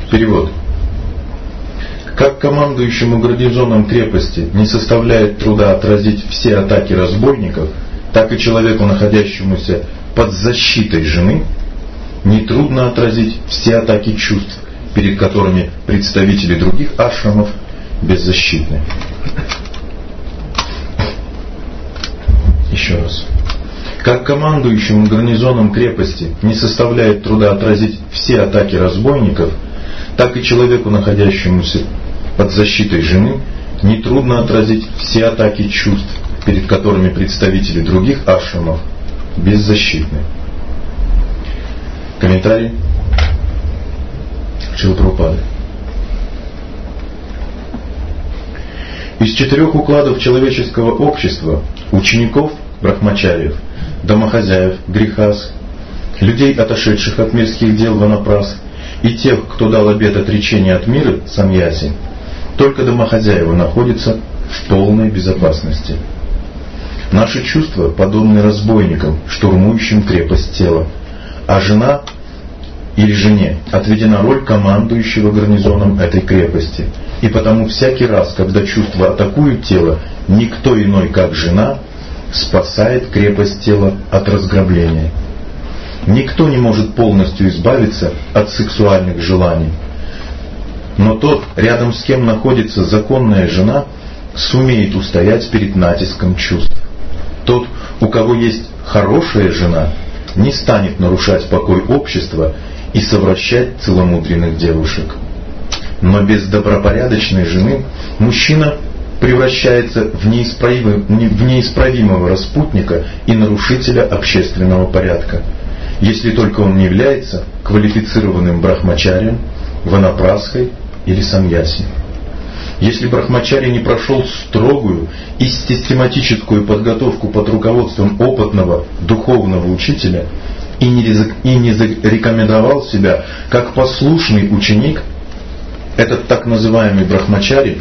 Перевод. Как командующему гарнизоном крепости не составляет труда отразить все атаки разбойников, так и человеку, находящемуся под защитой жены, нетрудно отразить все атаки чувств, перед которыми представители других ашрамов беззащитны. Еще раз. Как командующему гарнизоном крепости не составляет труда отразить все атаки разбойников, так и человеку, находящемуся под защитой жены, нетрудно отразить все атаки чувств, перед которыми представители других ашрамов беззащитны. Комментарий Шрила Прабхупады. Из 4 укладов человеческого общества учеников, брахмачарьев, домохозяев, грихас, людей, отошедших от мирских дел, ванапрас, и тех, кто дал обет отречения от мира, саньяси, только домохозяева находятся в полной безопасности. Наши чувства подобны разбойникам, штурмующим крепость тела, а жена или жене отведена роль командующего гарнизоном этой крепости. И потому всякий раз, когда чувства атакуют тело, никто иной, как жена, спасает крепость тела от разграбления. Никто не может полностью избавиться от сексуальных желаний. Но тот, рядом с кем находится законная жена, сумеет устоять перед натиском чувств. Тот, у кого есть хорошая жена, не станет нарушать покой общества и совращать целомудренных девушек. Но без добропорядочной жены мужчина превращается в неисправимого распутника и нарушителя общественного порядка, если только он не является квалифицированным брахмачарием, ванапрасхой или саньяси. Если брахмачарий не прошел строгую и систематическую подготовку под руководством опытного духовного учителя и не зарекомендовал себя как послушный ученик, этот так называемый брахмачарий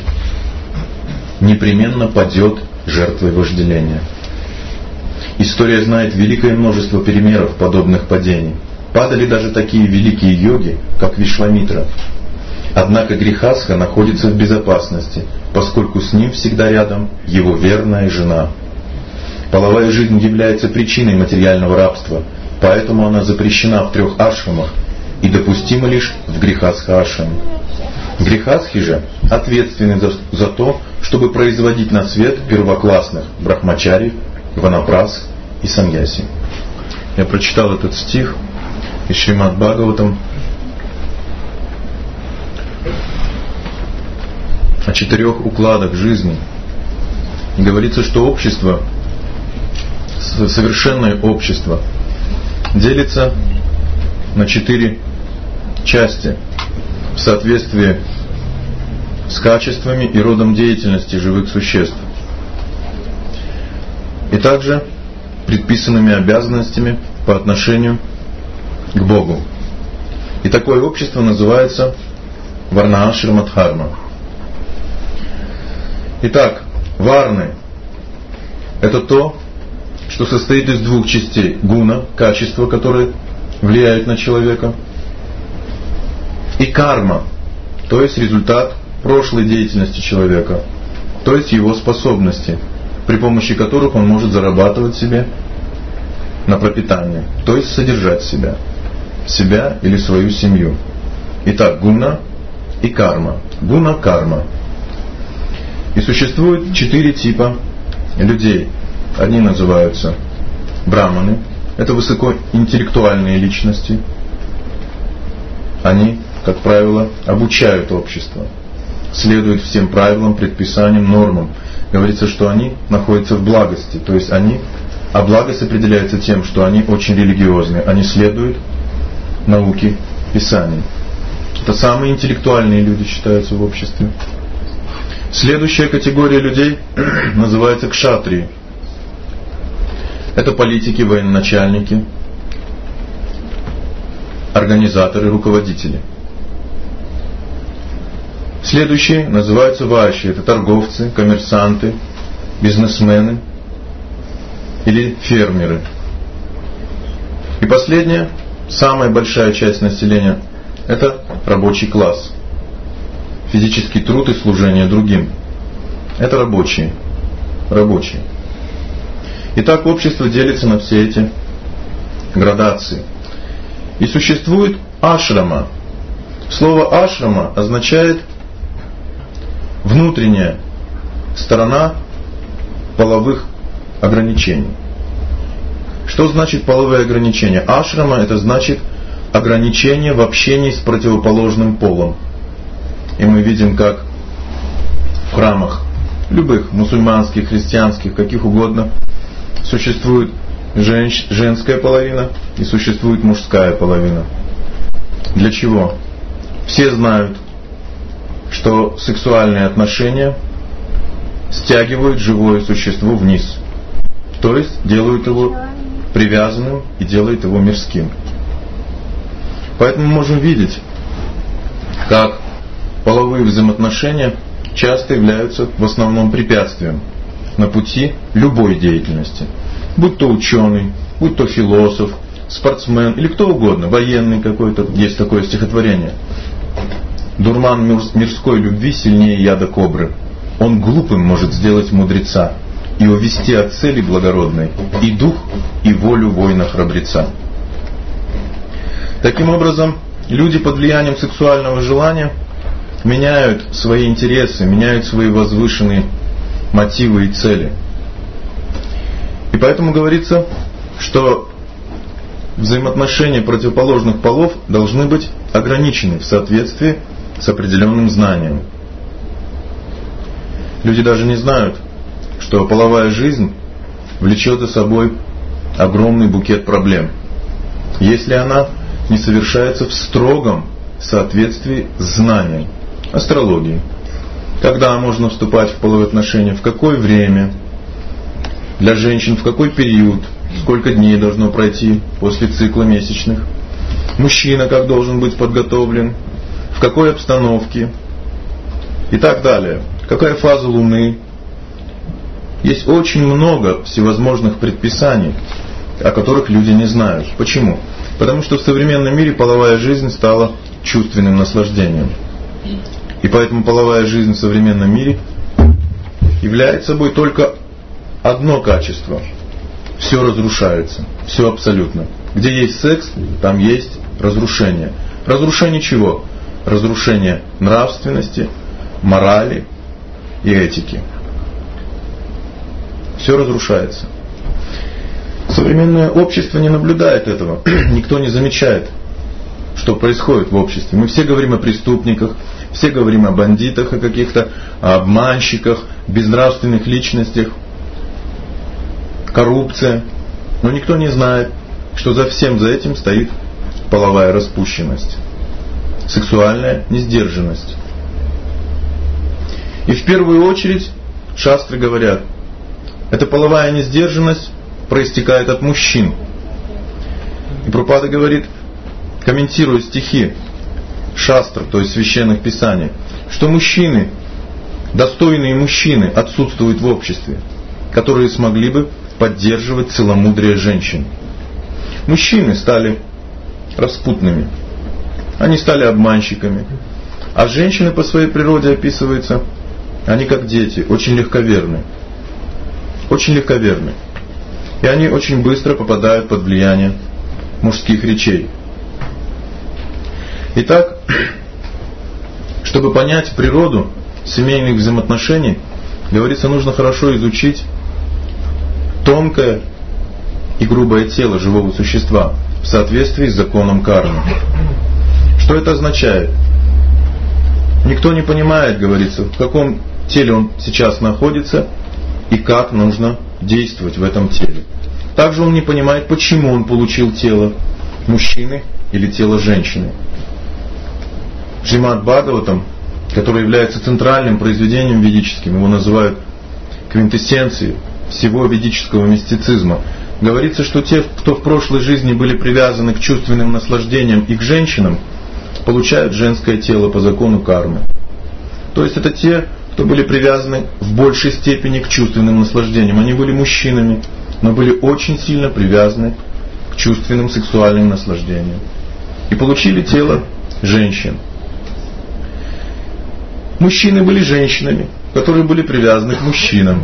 непременно падет жертвой вожделения. История знает великое множество примеров подобных падений. Падали даже такие великие йоги, как Вишвамитра. Однако грихастха находится в безопасности, поскольку с ним всегда рядом его верная жена. Половая жизнь является причиной материального рабства, поэтому она запрещена в 3 ашрамах и допустима лишь в грихастха-ашраме. Грихастхи же ответственны за то, чтобы производить на свет первоклассных брахмачарий, ванапрас и саньяси. Я прочитал этот стих из Шримад Бхагаватам о 4 укладах жизни. И говорится, что общество, совершенное общество, делится на 4 части в соответствии с качествами и родом деятельности живых существ, и также предписанными обязанностями по отношению к Богу. И такое общество называется Варна-ашрама-дхарма. Итак, варны – это то, что состоит из 2 частей: гуна, качества, которые влияют на человека, и карма, то есть результат прошлой деятельности человека, то есть его способности, при помощи которых он может зарабатывать себе на пропитание, то есть содержать себя или свою семью. Итак, гуна и карма. Гуна, карма. И существует 4 типа людей. Одни называются браманы. Это высокоинтеллектуальные личности. Они, как правило, обучают общество, следуют всем правилам, предписаниям, нормам. Говорится, что они находятся в благости. То есть а благость определяется тем, что они очень религиозны. Они следуют науке Писаний. Это самые интеллектуальные люди считаются в обществе. Следующая категория людей называется кшатрии. Это политики, военачальники, организаторы, руководители. Следующие называются вайши. Это торговцы, коммерсанты, бизнесмены или фермеры. И последняя, самая большая часть населения Это рабочий класс. Физический труд и служение другим. Это рабочие. Рабочие. Итак, общество делится на все эти градации. И существует ашрама. Слово ашрама означает внутренняя сторона половых ограничений. Что значит половые ограничения? Ашрама — это значит ограничение в общении с противоположным полом. И мы видим, как в храмах, любых, мусульманских, христианских, каких угодно, существует женская половина и существует мужская половина. Для чего? Все знают, что сексуальные отношения стягивают живое существо вниз. То есть делают его привязанным и делают его мирским. Поэтому мы можем видеть, как половые взаимоотношения часто являются в основном препятствием на пути любой деятельности. Будь то ученый, будь то философ, спортсмен или кто угодно, военный какой-то, есть такое стихотворение. Дурман мирской любви сильнее яда кобры. Он глупым может сделать мудреца и увести от цели благородной и дух, и волю воина-храбреца. Таким образом, люди под влиянием сексуального желания меняют свои интересы, меняют свои возвышенные мотивы и цели. И поэтому говорится, что взаимоотношения противоположных полов должны быть ограничены в соответствии с определенным знанием. Люди даже не знают, что половая жизнь влечет за собой огромный букет проблем, если она не совершается в строгом соответствии с знанием астрологии. Когда можно вступать в половые отношения, в какое время, для женщин в какой период, сколько дней должно пройти после цикла месячных, мужчина как должен быть подготовлен, в какой обстановке и так далее, какая фаза Луны. Есть очень много всевозможных предписаний, о которых люди не знают. Почему? Потому что в современном мире половая жизнь стала чувственным наслаждением. И поэтому половая жизнь в современном мире является собой только одно качество. Все разрушается. Все абсолютно. Где есть секс, там есть разрушение. Разрушение чего? Разрушение нравственности, морали и этики. Все разрушается. Современное общество не наблюдает этого. Никто не замечает, что происходит в обществе. Мы все говорим о преступниках, все говорим о бандитах, о каких-то обманщиках, безнравственных личностях, коррупция. Но никто не знает, что за всем за этим стоит половая распущенность, сексуальная несдержанность. И в первую очередь шастры говорят, эта половая несдержанность проистекает от мужчин. И Прабхупада говорит, комментируя стихи шастр, то есть священных писаний, что мужчины, достойные мужчины отсутствуют в обществе, которые смогли бы поддерживать целомудрие женщин. Мужчины стали распутными, они стали обманщиками, а женщины по своей природе описываются, они как дети, очень легковерны. Очень легковерны. И они очень быстро попадают под влияние мужских речей. Итак, чтобы понять природу семейных взаимоотношений, говорится, нужно хорошо изучить тонкое и грубое тело живого существа в соответствии с законом кармы. Что это означает? Никто не понимает, говорится, в каком теле он сейчас находится и как нужно действовать в этом теле. Также он не понимает, почему он получил тело мужчины или тело женщины. Шримад Бхагаватам, который является центральным произведением ведическим, его называют квинтэссенцией всего ведического мистицизма, говорится, что те, кто в прошлой жизни были привязаны к чувственным наслаждениям и к женщинам, получают женское тело по закону кармы. То есть это те, кто были привязаны в большей степени к чувственным наслаждениям. Они были мужчинами, но были очень сильно привязаны к чувственным сексуальным наслаждениям. И получили тело женщин. Мужчины были женщинами, которые были привязаны к мужчинам.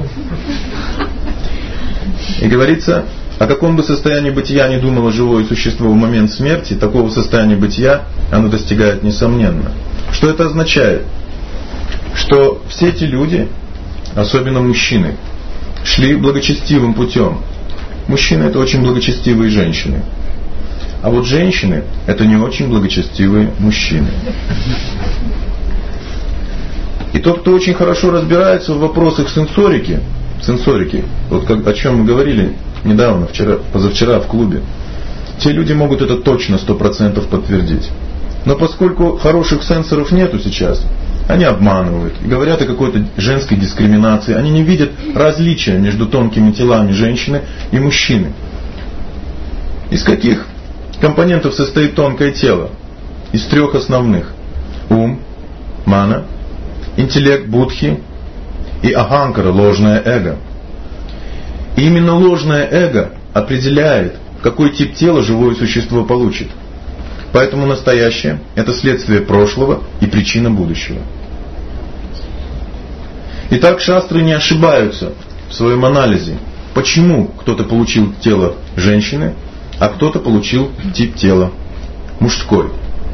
И говорится, о каком бы состоянии бытия ни думало живое существо в момент смерти, такого состояния бытия оно достигает несомненно. Что это означает? Что все эти люди, особенно мужчины, шли благочестивым путем. Мужчины — это очень благочестивые женщины. А вот женщины — это не очень благочестивые мужчины. И тот, кто очень хорошо разбирается в вопросах сенсорики, вот о чем мы говорили недавно, позавчера в клубе, те люди могут это точно 100% подтвердить. Но поскольку хороших сенсоров нету сейчас, они обманывают и говорят о какой-то женской дискриминации. Они не видят различия между тонкими телами женщины и мужчины. Из каких компонентов состоит тонкое тело? Из 3 основных. Ум, мана, интеллект будхи и аханкара, ложное эго. И именно ложное эго определяет, какой тип тела живое существо получит. Поэтому настоящее – это следствие прошлого и причина будущего. Итак, шастры не ошибаются в своем анализе. Почему кто-то получил тело женщины, а кто-то получил тип тела мужской.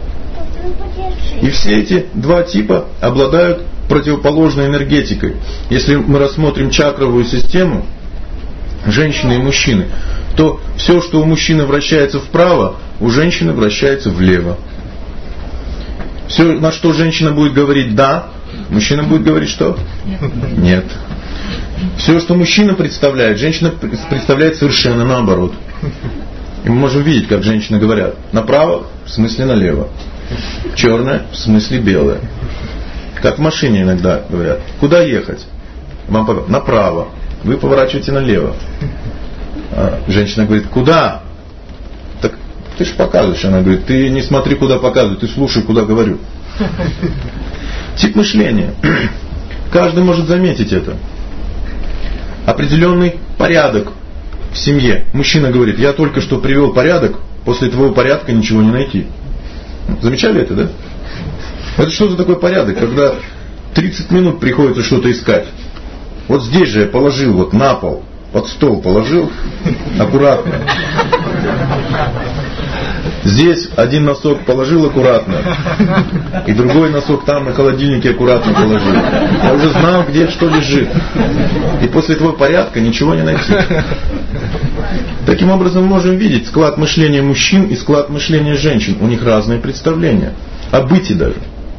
И все эти 2 типа обладают противоположной энергетикой. Если мы рассмотрим чакровую систему женщины и мужчины, то все, что у мужчины вращается вправо, у женщины вращается влево. Все, на что женщина будет говорить «да», мужчина будет говорить что? Нет. Все, что мужчина представляет, женщина представляет совершенно наоборот. И мы можем видеть, как женщины говорят: направо, в смысле налево. Черное, в смысле белое. Как в машине иногда говорят: куда ехать? Вам показывают: направо. Вы поворачиваете налево. А женщина говорит: куда? Так ты же показываешь. Она говорит: ты не смотри, куда показываю, ты слушай, куда говорю. Тип мышления. Каждый может заметить это. Определенный порядок в семье. Мужчина говорит: я только что привел порядок, после твоего порядка ничего не найти. Замечали это, да? Это что за такой порядок, когда 30 минут приходится что-то искать? Вот здесь же я положил, вот на пол, под стол положил, аккуратно. Здесь один носок положил аккуратно, и другой носок там на холодильнике аккуратно положил. Я уже знал, где что лежит. И после этого порядка ничего не найти. Таким образом мы можем видеть склад мышления мужчин и склад мышления женщин. У них разные представления. О быте даже.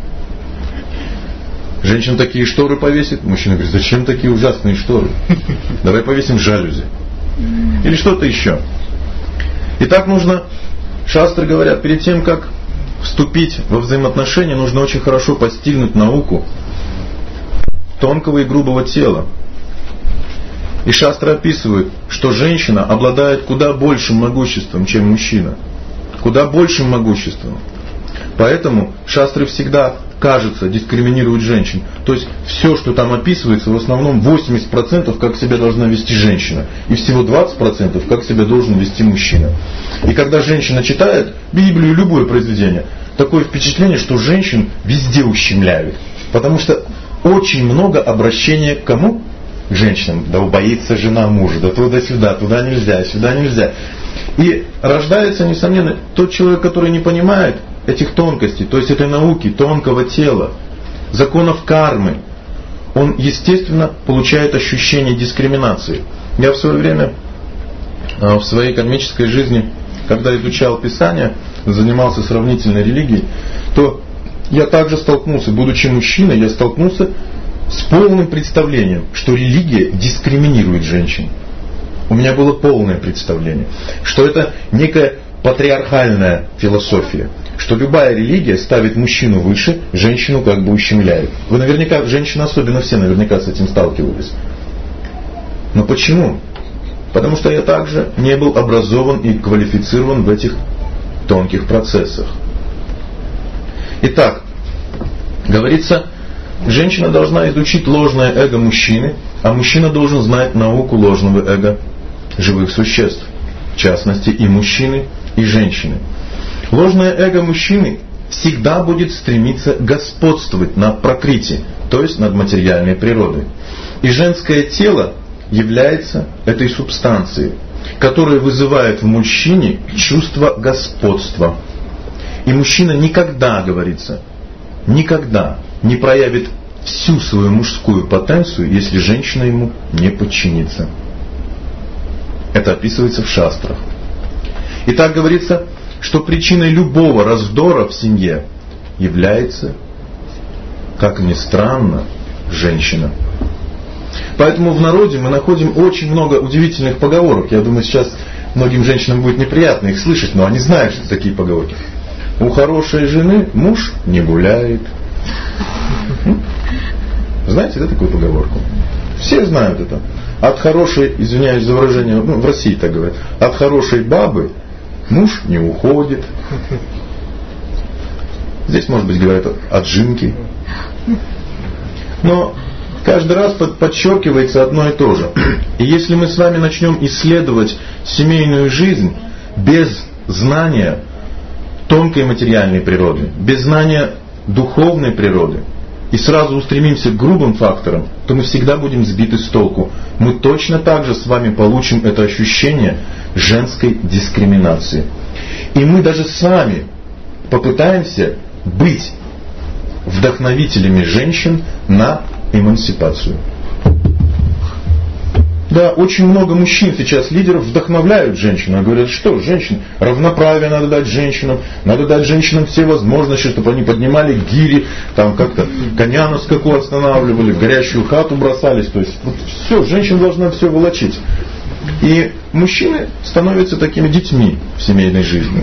Женщина такие шторы повесит. Мужчина говорит: зачем такие ужасные шторы? Давай повесим жалюзи. Или что-то еще. И так нужно, шастры говорят, перед тем, как вступить во взаимоотношения, нужно очень хорошо постигнуть науку тонкого и грубого тела. И шастры описывают, что женщина обладает куда большим могуществом, чем мужчина. Куда большим могуществом. Поэтому шастры всегда, кажется, дискриминируют женщин. То есть все, что там описывается, в основном 80% как себя должна вести женщина. И всего 20% как себя должен вести мужчина. И когда женщина читает Библию, любое произведение, такое впечатление, что женщин везде ущемляют. Потому что очень много обращения к кому? К женщинам. Да убоится жена мужа, да туда-сюда, туда нельзя, сюда нельзя. И рождается, несомненно, тот человек, который не понимает этих тонкостей, то есть этой науки тонкого тела, законов кармы, он, естественно, получает ощущение дискриминации. Я в свое время, в своей кармической жизни, когда изучал Писание, занимался сравнительной религией, то я также столкнулся, будучи мужчиной, я столкнулся с полным представлением, что религия дискриминирует женщин. У меня было полное представление, что это некая патриархальная философия, что любая религия ставит мужчину выше, женщину как бы ущемляет. Вы наверняка, женщины особенно, все наверняка с этим сталкивались. Но почему? Потому что я также не был образован и квалифицирован в этих тонких процессах. Итак, говорится, женщина должна изучить ложное эго мужчины, а мужчина должен знать науку ложного эго живых существ, в частности и мужчины, и женщины. Ложное эго мужчины всегда будет стремиться господствовать над пракрити, то есть над материальной природой. И женское тело является этой субстанцией, которая вызывает в мужчине чувство господства. И мужчина никогда, говорится, никогда не проявит всю свою мужскую потенцию, если женщина ему не подчинится. Это описывается в шастрах. И так говорится, что причиной любого раздора в семье является, как ни странно, женщина. Поэтому в народе мы находим очень много удивительных поговорок. Я думаю, сейчас многим женщинам будет неприятно их слышать, но они знают, что такие поговорки. У хорошей жены муж не гуляет. Знаете, да, такую поговорку? Все знают это. От хорошей, извиняюсь за выражение, в России так говорят, от хорошей бабы муж не уходит. Здесь, может быть, говорят от жинки. Но каждый раз подчеркивается одно и то же. И если мы с вами начнем исследовать семейную жизнь без знания тонкой материальной природы, без знания духовной природы, и сразу устремимся к грубым факторам, то мы всегда будем сбиты с толку. Мы точно так же с вами получим это ощущение женской дискриминации. И мы даже сами попытаемся быть вдохновителями женщин на эмансипацию. Да, очень много мужчин сейчас, лидеров, вдохновляют женщин. Они говорят, что женщин, равноправие надо дать женщинам, надо дать женщинам все возможности, чтобы они поднимали гири, там как-то коня на скаку останавливали, в горящую хату бросались. То есть вот, все, женщина должна все волочить. И мужчины становятся такими детьми в семейной жизни.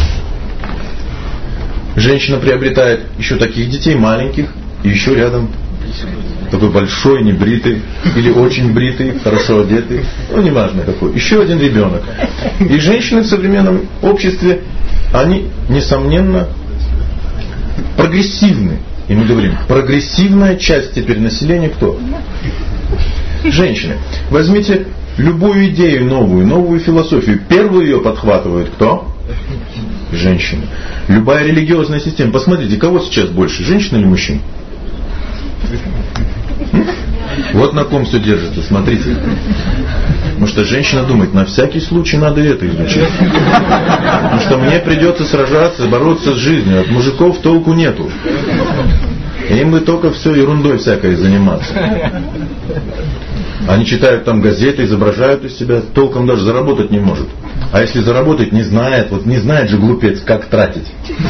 Женщина приобретает еще таких детей маленьких, и еще рядом такой большой, небритый, или очень бритый, хорошо одетый, ну неважно какой, еще один ребенок. И женщины в современном обществе, они, несомненно, прогрессивны. И мы говорим, прогрессивная часть теперь населения кто? Женщины. Возьмите любую идею новую философию. Первую ее подхватывают кто? Женщины. Любая религиозная система. Посмотрите, кого сейчас больше, женщин или мужчин? Вот на ком все держится, смотрите. Потому что женщина думает, на всякий случай надо это изучить. Потому что мне придется сражаться, бороться с жизнью. От мужиков толку нету. Им бы только все ерундой всякой заниматься. Они читают там газеты, изображают из себя, толком даже заработать не может. А если заработать, не знает, вот не знает же глупец, как тратить.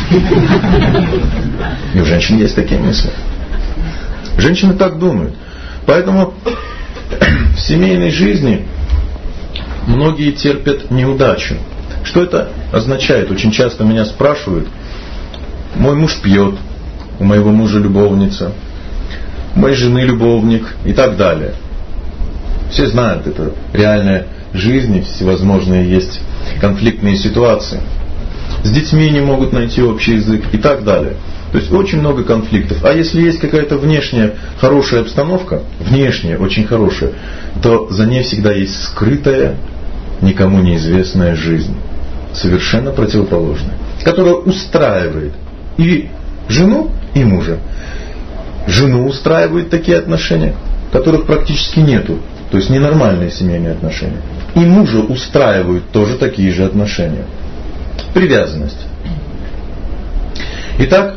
И у женщин есть такие мысли. Женщины так думают. Поэтому в семейной жизни многие терпят неудачу. Что это означает? Очень часто меня спрашивают, мой муж пьет, у моего мужа любовница, у моей жены любовник и так далее. Все знают, это реальная жизнь, всевозможные есть конфликтные ситуации. С детьми не могут найти общий язык и так далее. То есть очень много конфликтов. А если есть какая-то внешняя хорошая обстановка, внешняя очень хорошая, то за ней всегда есть скрытая, никому неизвестная жизнь. Совершенно противоположная. Которая устраивает и жену, и мужа. Жену устраивают такие отношения, которых практически нету. То есть ненормальные семейные отношения. И мужа устраивают тоже такие же отношения. Привязанность. Итак,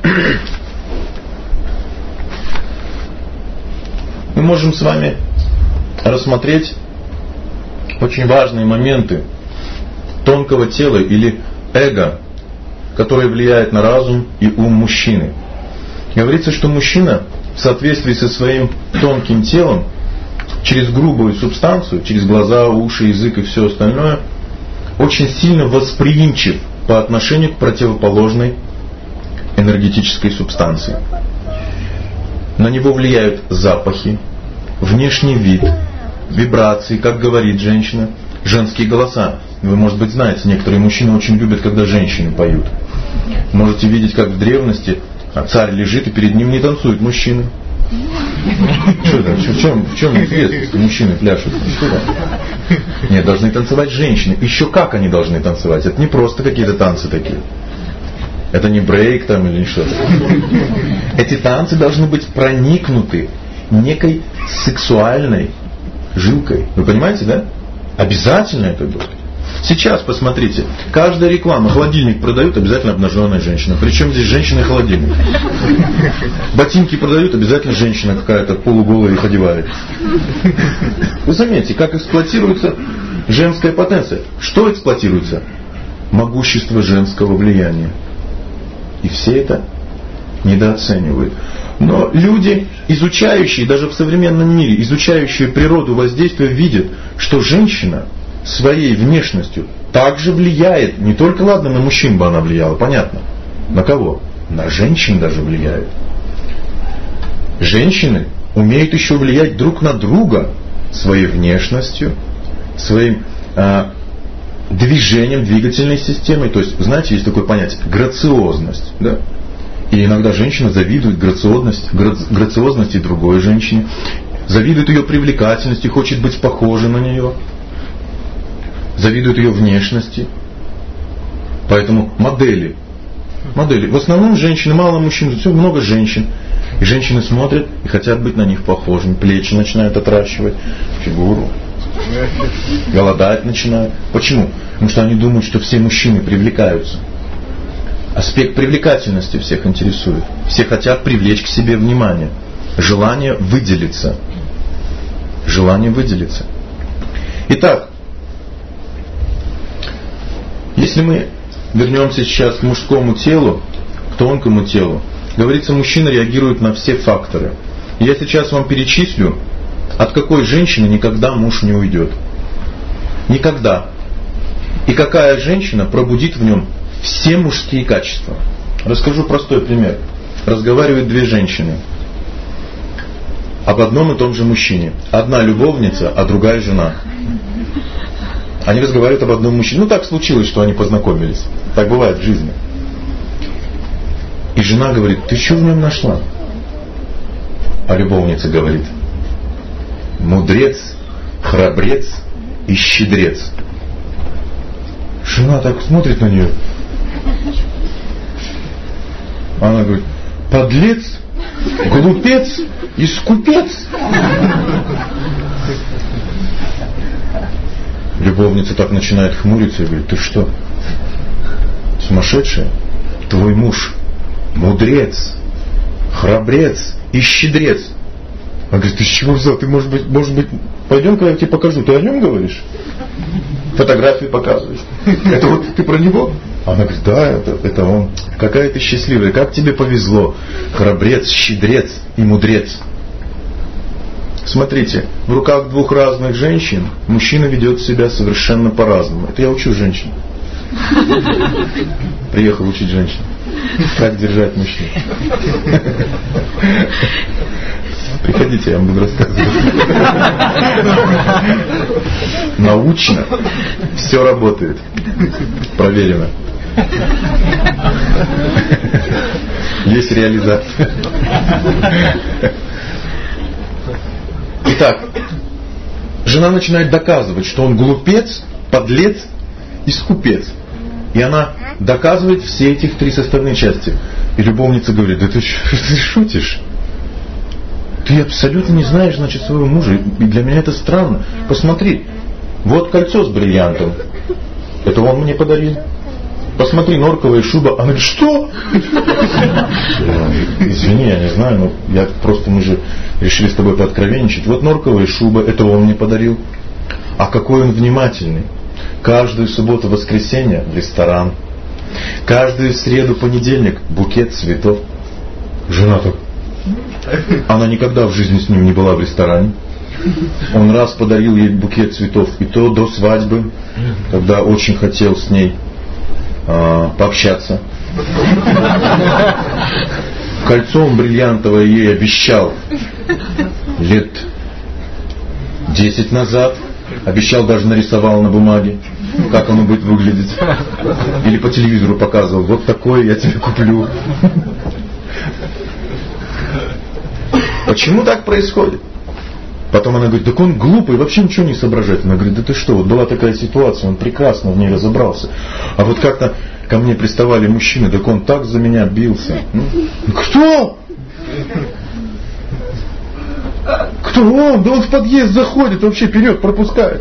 мы можем с вами рассмотреть очень важные моменты тонкого тела или эго, которое влияет на разум и ум мужчины. Говорится, что мужчина в соответствии со своим тонким телом через грубую субстанцию, через глаза, уши, язык и все остальное, очень сильно восприимчив по отношению к противоположной энергетической субстанции. На него влияют запахи, внешний вид, вибрации, как говорит женщина, женские голоса. Вы, может быть, знаете, некоторые мужчины очень любят, когда женщины поют. Можете видеть, как в древности царь лежит, и перед ним не танцуют мужчины. Что это? В чем интересно, мужчины пляшут? Что это? Нет, должны танцевать женщины. Еще как они должны танцевать. Это не просто какие-то танцы такие. Это не брейк там или что-то. Эти танцы должны быть проникнуты некой сексуальной жилкой. Вы понимаете, да? Обязательно это будет. Сейчас посмотрите, каждая реклама, холодильник продают, обязательно обнаженная женщина. Причем здесь женщина и холодильник. Ботинки продают, обязательно женщина какая-то полуголая их одевает. Вы заметите, как эксплуатируется женская потенция. Что эксплуатируется? Могущество женского влияния. И все это недооценивают. Но люди, изучающие, даже в современном мире, изучающие природу воздействия, видят, что женщина своей внешностью также влияет, не только, ладно, на мужчин бы она влияла, понятно. На кого? На женщин даже влияет. Женщины умеют еще влиять друг на друга своей внешностью, своим движением, двигательной системой. То есть, знаете, есть такое понятие грациозность. Да? И иногда женщина завидует грациозности другой женщине, завидует ее привлекательности, хочет быть похожей на нее, завидует ее внешности. Поэтому модели. В основном женщины, мало мужчин, все много женщин. И женщины смотрят и хотят быть на них похожими. Плечи начинают отращивать, фигуру. Голодать начинают. Почему? Потому что они думают, что все мужчины привлекаются. Аспект привлекательности всех интересует. Все хотят привлечь к себе внимание. Желание выделиться. Итак, если мы вернемся сейчас к мужскому телу, к тонкому телу, говорится, мужчина реагирует на все факторы. И я сейчас вам перечислю, от какой женщины никогда муж не уйдет. Никогда. И какая женщина пробудит в нем все мужские качества. Расскажу простой пример. Разговаривают две женщины об одном и том же мужчине. Одна любовница, а другая жена. Они разговаривают об одном мужчине. Ну так случилось, что они познакомились. Так бывает в жизни. И жена говорит: ты что в нем нашла? А любовница говорит: мудрец, храбрец и щедрец. Жена так смотрит на нее. Она говорит: подлец, глупец и скупец. Любовница так начинает хмуриться и говорит: ты что, сумасшедшая? Твой муж мудрец, храбрец и щедрец. Она говорит: ты с чего взял? Ты, может быть, пойдем-ка я тебе покажу. Ты о нем говоришь? Фотографии показываешь. Это вот ты про него? Она говорит: да, это он. Какая ты счастливая, как тебе повезло. Храбрец, щедрец и мудрец. Смотрите, в руках двух разных женщин мужчина ведет себя совершенно по-разному. Это я учу женщин. Приехал учить женщин. Как держать мужчин. Приходите, я вам буду рассказывать. Научно все работает. Проверено. Есть реализация. Итак, жена начинает доказывать, что он глупец, подлец и скупец. И она доказывает все этих три составные части. И любовница говорит: да ты шутишь? Ты абсолютно не знаешь, значит, своего мужа. И для меня это странно. Посмотри, вот кольцо с бриллиантом. Это он мне подарил. Посмотри, норковая шуба. Она говорит: что? Извини, я не знаю, но мы же решили с тобой пооткровенничать. Вот норковая шуба, это он мне подарил. А какой он внимательный. Каждую субботу, воскресенье в ресторан. Каждую среду, понедельник букет цветов. Жена так. Она никогда в жизни с ним не была в ресторане. Он раз подарил ей букет цветов, и то до свадьбы, когда очень хотел с ней пообщаться. Кольцо он бриллиантовое ей обещал лет 10 назад. Обещал, даже нарисовал на бумаге, как оно будет выглядеть. Или по телевизору показывал: вот такое я тебе куплю. Почему так происходит? Потом она говорит, так он глупый, вообще ничего не соображает. Она говорит, да ты что, вот была такая ситуация, он прекрасно в ней разобрался. А вот как-то ко мне приставали мужчины, так он так за меня бился. Кто? Кто он? Да он в подъезд заходит, вообще вперед пропускает.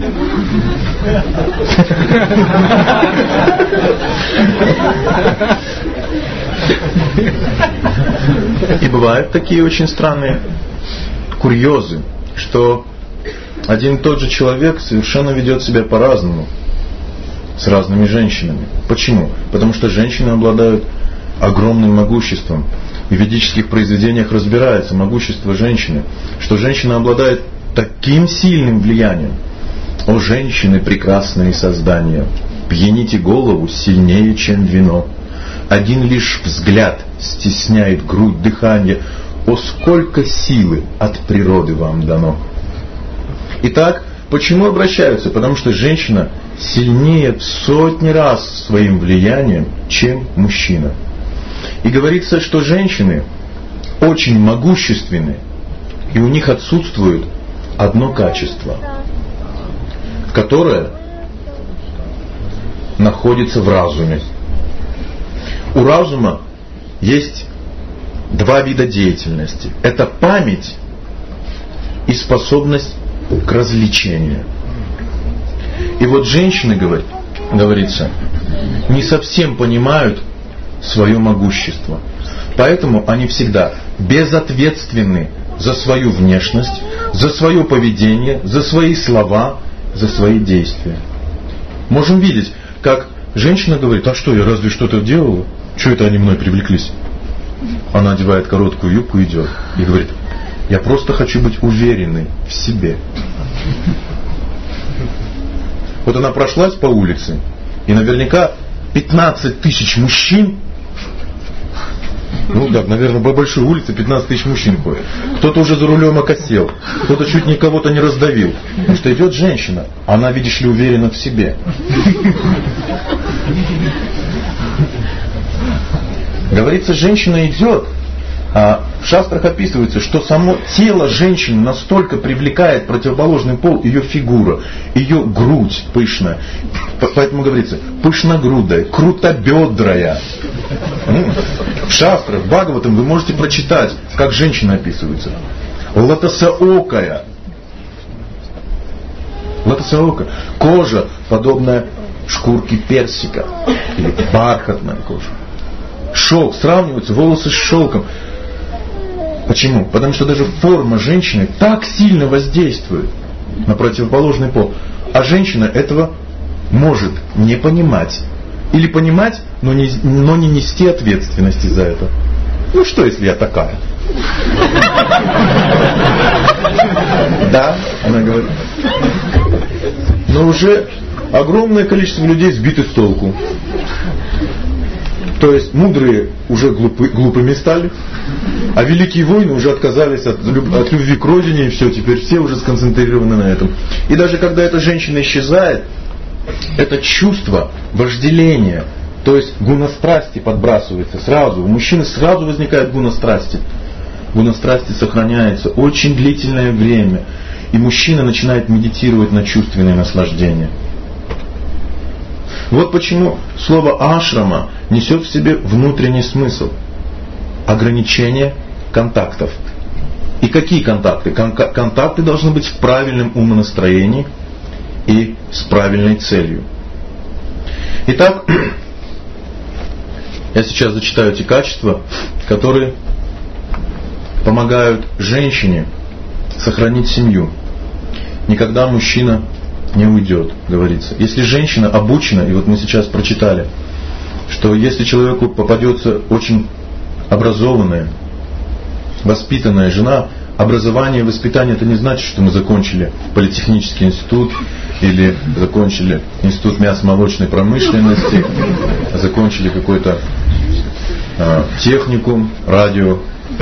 И бывают такие очень странные курьезы, что один и тот же человек совершенно ведет себя по-разному с разными женщинами. Почему? Потому что женщины обладают огромным могуществом. В ведических произведениях разбирается могущество женщины, что женщина обладает таким сильным влиянием. О, женщины, прекрасные создания, пьяните голову сильнее, чем вино. Один лишь взгляд стесняет грудь, дыхание. О, сколько силы от природы вам дано. Итак, почему обращаются? Потому что женщина сильнее в сотни раз своим влиянием, чем мужчина. И говорится, что женщины очень могущественны, и у них отсутствует одно качество, которое находится в разуме. У разума есть два вида деятельности. Это память и способность к развлечению. И вот женщины, говорится, не совсем понимают свое могущество. Поэтому они всегда безответственны за свою внешность, за свое поведение, за свои слова, за свои действия. Можем видеть, как женщина говорит, а что, я разве что-то делала? Что это они мной привлеклись? Она одевает короткую юбку и идет. И говорит, я просто хочу быть уверенной в себе. Вот она прошлась по улице, и наверняка 15 тысяч мужчин, ну да, наверное, по большой улице 15 тысяч мужчин ходит. Кто-то уже за рулем окосел, кто-то чуть ни кого-то не раздавил. Потому что идет женщина, она, видишь ли, уверена в себе. Говорится, женщина идет, а в шастрах описывается, что само тело женщины настолько привлекает противоположный пол, ее фигура, ее грудь пышная. Поэтому говорится, пышногрудая, крутобедрая. В шастрах, в Бхагаватам вы можете прочитать, как женщина описывается. Лотосоокая. Лотосоокая. Кожа, подобная шкурке персика. Или бархатная кожа. Шелк, сравниваются волосы с шелком. Почему? Потому что даже форма женщины так сильно воздействует на противоположный пол. А женщина этого может не понимать. Или понимать, но не нести ответственности за это. Ну что, если я такая? Да, она говорит. Но уже огромное количество людей сбиты с толку. То есть мудрые уже глупыми стали, а великие воины уже отказались от любви к родине, и все, теперь все уже сконцентрированы на этом. И даже когда эта женщина исчезает, это чувство вожделения, то есть гуна-страсти подбрасывается сразу. У мужчины сразу возникает гуна-страсти. Гуна-страсти сохраняется очень длительное время, и мужчина начинает медитировать на чувственные наслаждения. Вот почему слово ашрама несет в себе внутренний смысл. Ограничение контактов. И какие контакты? Контакты должны быть в правильном умонастроении и с правильной целью. Итак, я сейчас зачитаю эти качества, которые помогают женщине сохранить семью. Никогда мужчина не уйдет, говорится. Если женщина обучена, и вот мы сейчас прочитали, что если человеку попадется очень образованная, воспитанная жена, образование и воспитание, это не значит, что мы закончили политехнический институт или закончили институт мясо-молочной промышленности, закончили какой-то техникум, радио.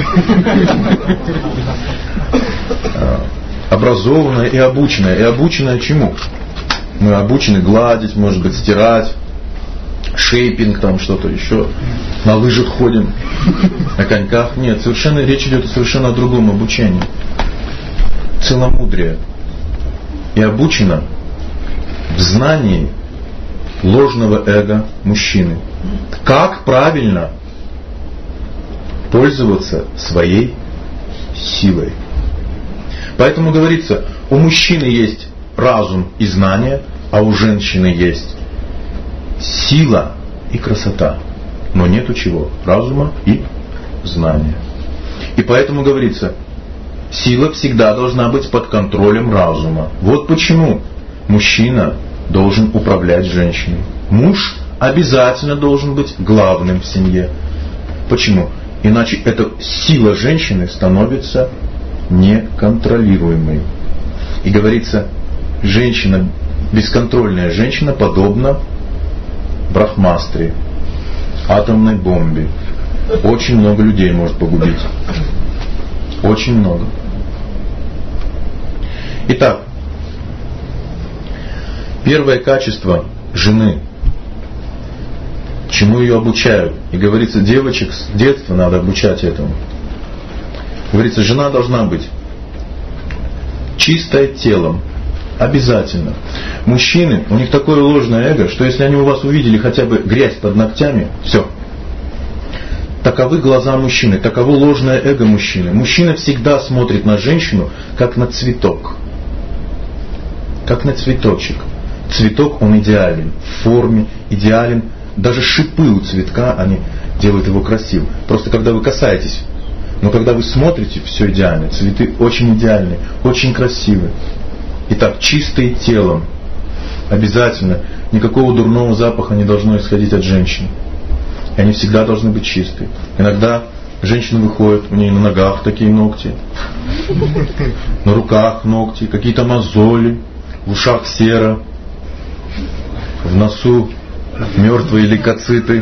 Образованная и обученная. И обученная чему? Мы обучены гладить, может быть, стирать, шейпинг, там что-то еще. На лыжах ходим, на коньках. Нет, совершенно речь идет совершенно о другом обучении. целомудрия и обучена в знании ложного эго мужчины. Как правильно пользоваться своей силой. Поэтому говорится, у мужчины есть разум и знание, а у женщины есть сила и красота. Но нету чего? Разума и знания. И поэтому говорится, сила всегда должна быть под контролем разума. Вот почему мужчина должен управлять женщиной. Муж обязательно должен быть главным в семье. Почему? Иначе эта сила женщины становится неконтролируемой. И говорится, женщина, бесконтрольная женщина подобна брахмастре, атомной бомбе. Очень много людей может погубить. Очень много. Итак, первое качество жены, чему ее обучают. И говорится, девочек с детства надо обучать этому. Говорится, жена должна быть чистая телом. Обязательно. Мужчины, у них такое ложное эго, что если они у вас увидели хотя бы грязь под ногтями, все. Таковы глаза мужчины, таково ложное эго мужчины. Мужчина всегда смотрит на женщину, как на цветок. Как на цветочек. Цветок, он идеален, в форме идеален. Даже шипы у цветка, они делают его красивым. Просто когда вы касаетесь, но когда вы смотрите, все идеально. Цветы очень идеальны, очень красивы. Итак, чистые телом. Обязательно. Никакого дурного запаха не должно исходить от женщин. И они всегда должны быть чистые. Иногда женщина выходит, у нее на ногах такие ногти, на руках ногти, какие-то мозоли, в ушах сера, в носу мертвые лейкоциты.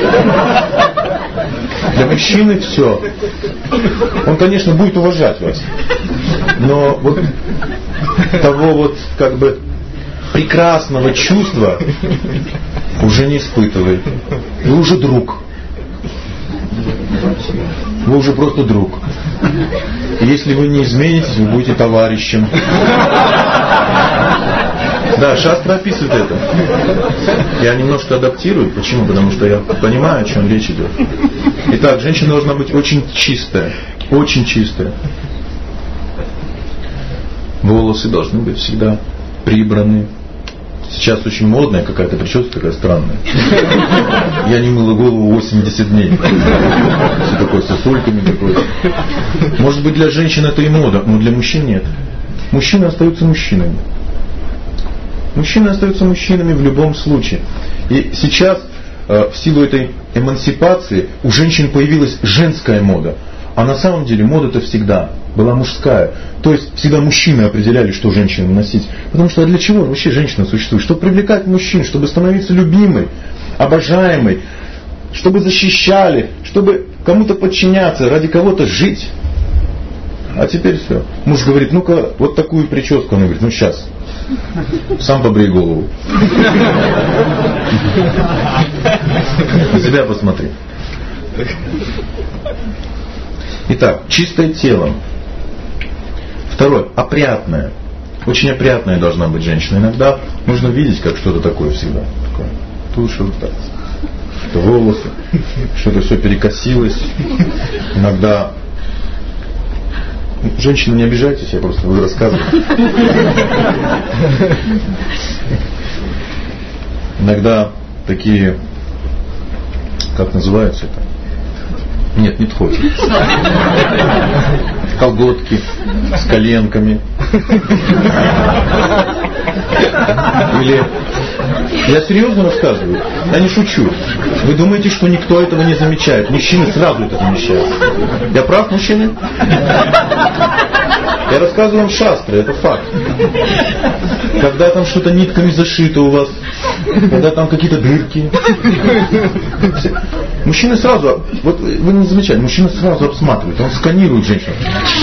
Для мужчины все. Он, конечно, будет уважать вас, но вот того вот как бы прекрасного чувства уже не испытывает. Вы уже друг. Вы уже просто друг. И если вы не изменитесь, вы будете товарищем. Да, Шастра описывает это. Я немножко адаптирую. Почему? Потому что я понимаю, о чем речь идет. Итак, женщина должна быть очень чистая. Очень чистая. Волосы должны быть всегда прибраны. Сейчас очень модная какая-то прическа, такая странная. Я не мыла голову 80 дней. Все такое с сосульками такое. Может быть, для женщин это и мода, но для мужчин нет. Мужчины остаются мужчинами. Мужчины остаются мужчинами в любом случае. И сейчас, в силу этой эмансипации, у женщин появилась женская мода. А на самом деле мода-то всегда была мужская. То есть всегда мужчины определяли, что женщинам носить. Потому что для чего вообще женщина существует? Чтобы привлекать мужчин, чтобы становиться любимой, обожаемой, чтобы защищали, чтобы кому-то подчиняться, ради кого-то жить. А теперь все. Муж говорит, ну-ка, вот такую прическу. Он говорит, ну сейчас. Сам побрей голову. На себя посмотри. Итак, чистое тело. Второе, опрятное. Очень опрятная должна быть женщина. Иногда нужно видеть, как что-то такое всегда. Такое. Тут что-то так. Что волосы, что-то все перекосилось. Иногда... Женщины, не обижайтесь, я просто буду рассказывать. Иногда такие, как называется это? Нет, не тхоти. Колготки с коленками. Или... Я серьезно рассказываю, я не шучу. Вы думаете, что никто этого не замечает? Мужчины сразу это замечают. Я прав, мужчины? Я рассказываю вам шастры, это факт. Когда там что-то нитками зашито у вас, когда там какие-то дырки. Мужчины сразу, вот вы не замечаете, мужчина сразу обсматривает, он сканирует женщину.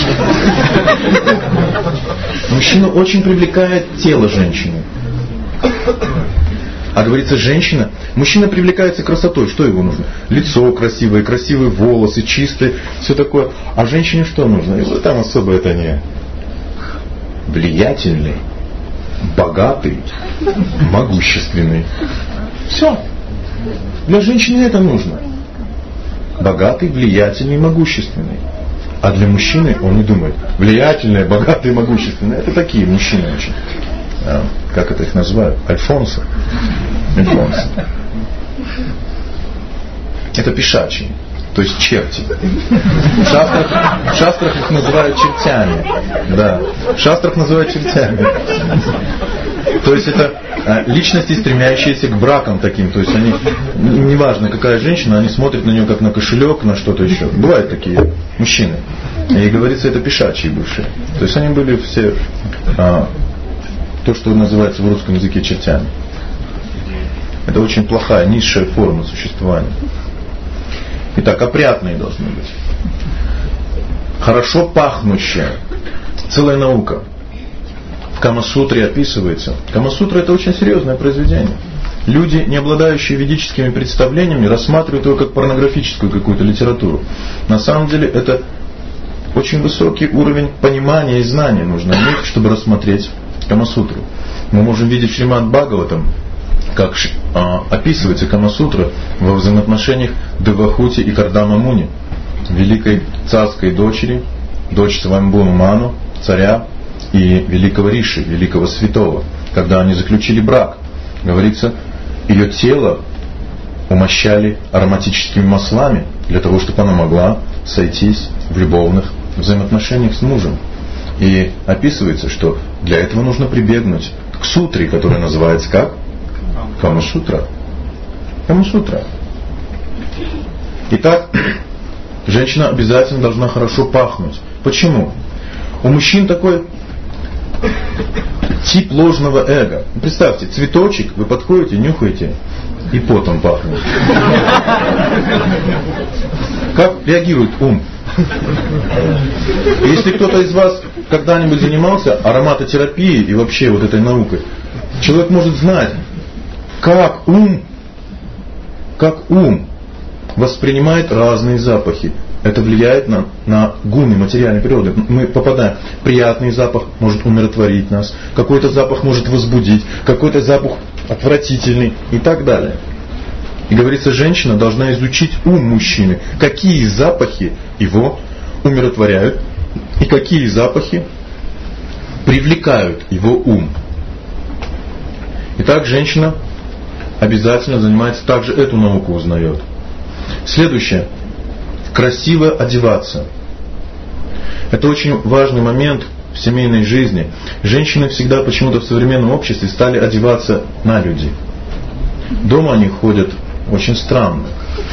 Мужчина очень привлекает тело женщины. А говорится, женщина, мужчина привлекается красотой, что его нужно? Лицо красивое, красивые волосы, чистые, все такое. А женщине что нужно? И там особо это не. влиятельный, богатый, могущественный. Все. Для женщины это нужно. Богатый, влиятельный, могущественный. А для мужчины он не думает. Влиятельный, богатый, могущественный. Это такие мужчины очень. Как это их называют? Альфонсы. Альфонсы. Это пешачьи. То есть черти. В шастрах их называют чертями. Да. В шастрах называют чертями. То есть это личности, стремящиеся к бракам таким. То есть они, неважно какая женщина, они смотрят на нее как на кошелек, на что-то еще. Бывают такие мужчины. И говорится, это пешачьи бывшие. То есть они были все то, что называется в русском языке чертями. Это очень плохая, низшая форма существования. Итак, опрятные должны быть. Хорошо пахнущие. Целая наука. В Камасутре описывается. Камасутра — это очень серьезное произведение. Люди, не обладающие ведическими представлениями, рассматривают его как порнографическую какую-то литературу. На самом деле это очень высокий уровень понимания и знания нужно иметь, чтобы рассмотреть Камасутру. Мы можем видеть в Шримад Бхагаватам, как описывается Камасутра во взаимоотношениях Девахути и Кардама Муни, великой царской дочери, дочь Свамбуну Ману, царя, и великого Риши, великого святого. Когда они заключили брак, говорится, ее тело умощали ароматическими маслами для того, чтобы она могла сойтись в любовных взаимоотношениях с мужем. И описывается, что для этого нужно прибегнуть к сутре, которая называется как? Камасутра. Камасутра. Итак, женщина обязательно должна хорошо пахнуть. Почему? У мужчин такой тип ложного эго. Представьте, цветочек, вы подходите, нюхаете, и потом пахнет. Как реагирует ум? Если кто-то из вас когда-нибудь занимался ароматотерапией и вообще вот этой наукой, человек может знать, как ум воспринимает разные запахи. Это влияет на гуны материальной природы. Мы попадаем. Приятный запах может умиротворить нас, какой-то запах может возбудить, какой-то запах отвратительный и так далее. И говорится, женщина должна изучить ум мужчины, какие запахи его умиротворяют и какие запахи привлекают его ум. Итак, женщина обязательно занимается, также эту науку узнает. Следующее. Красиво одеваться. Это очень важный момент в семейной жизни. Женщины всегда почему-то в современном обществе стали одеваться на людей. Дома они ходят очень странно.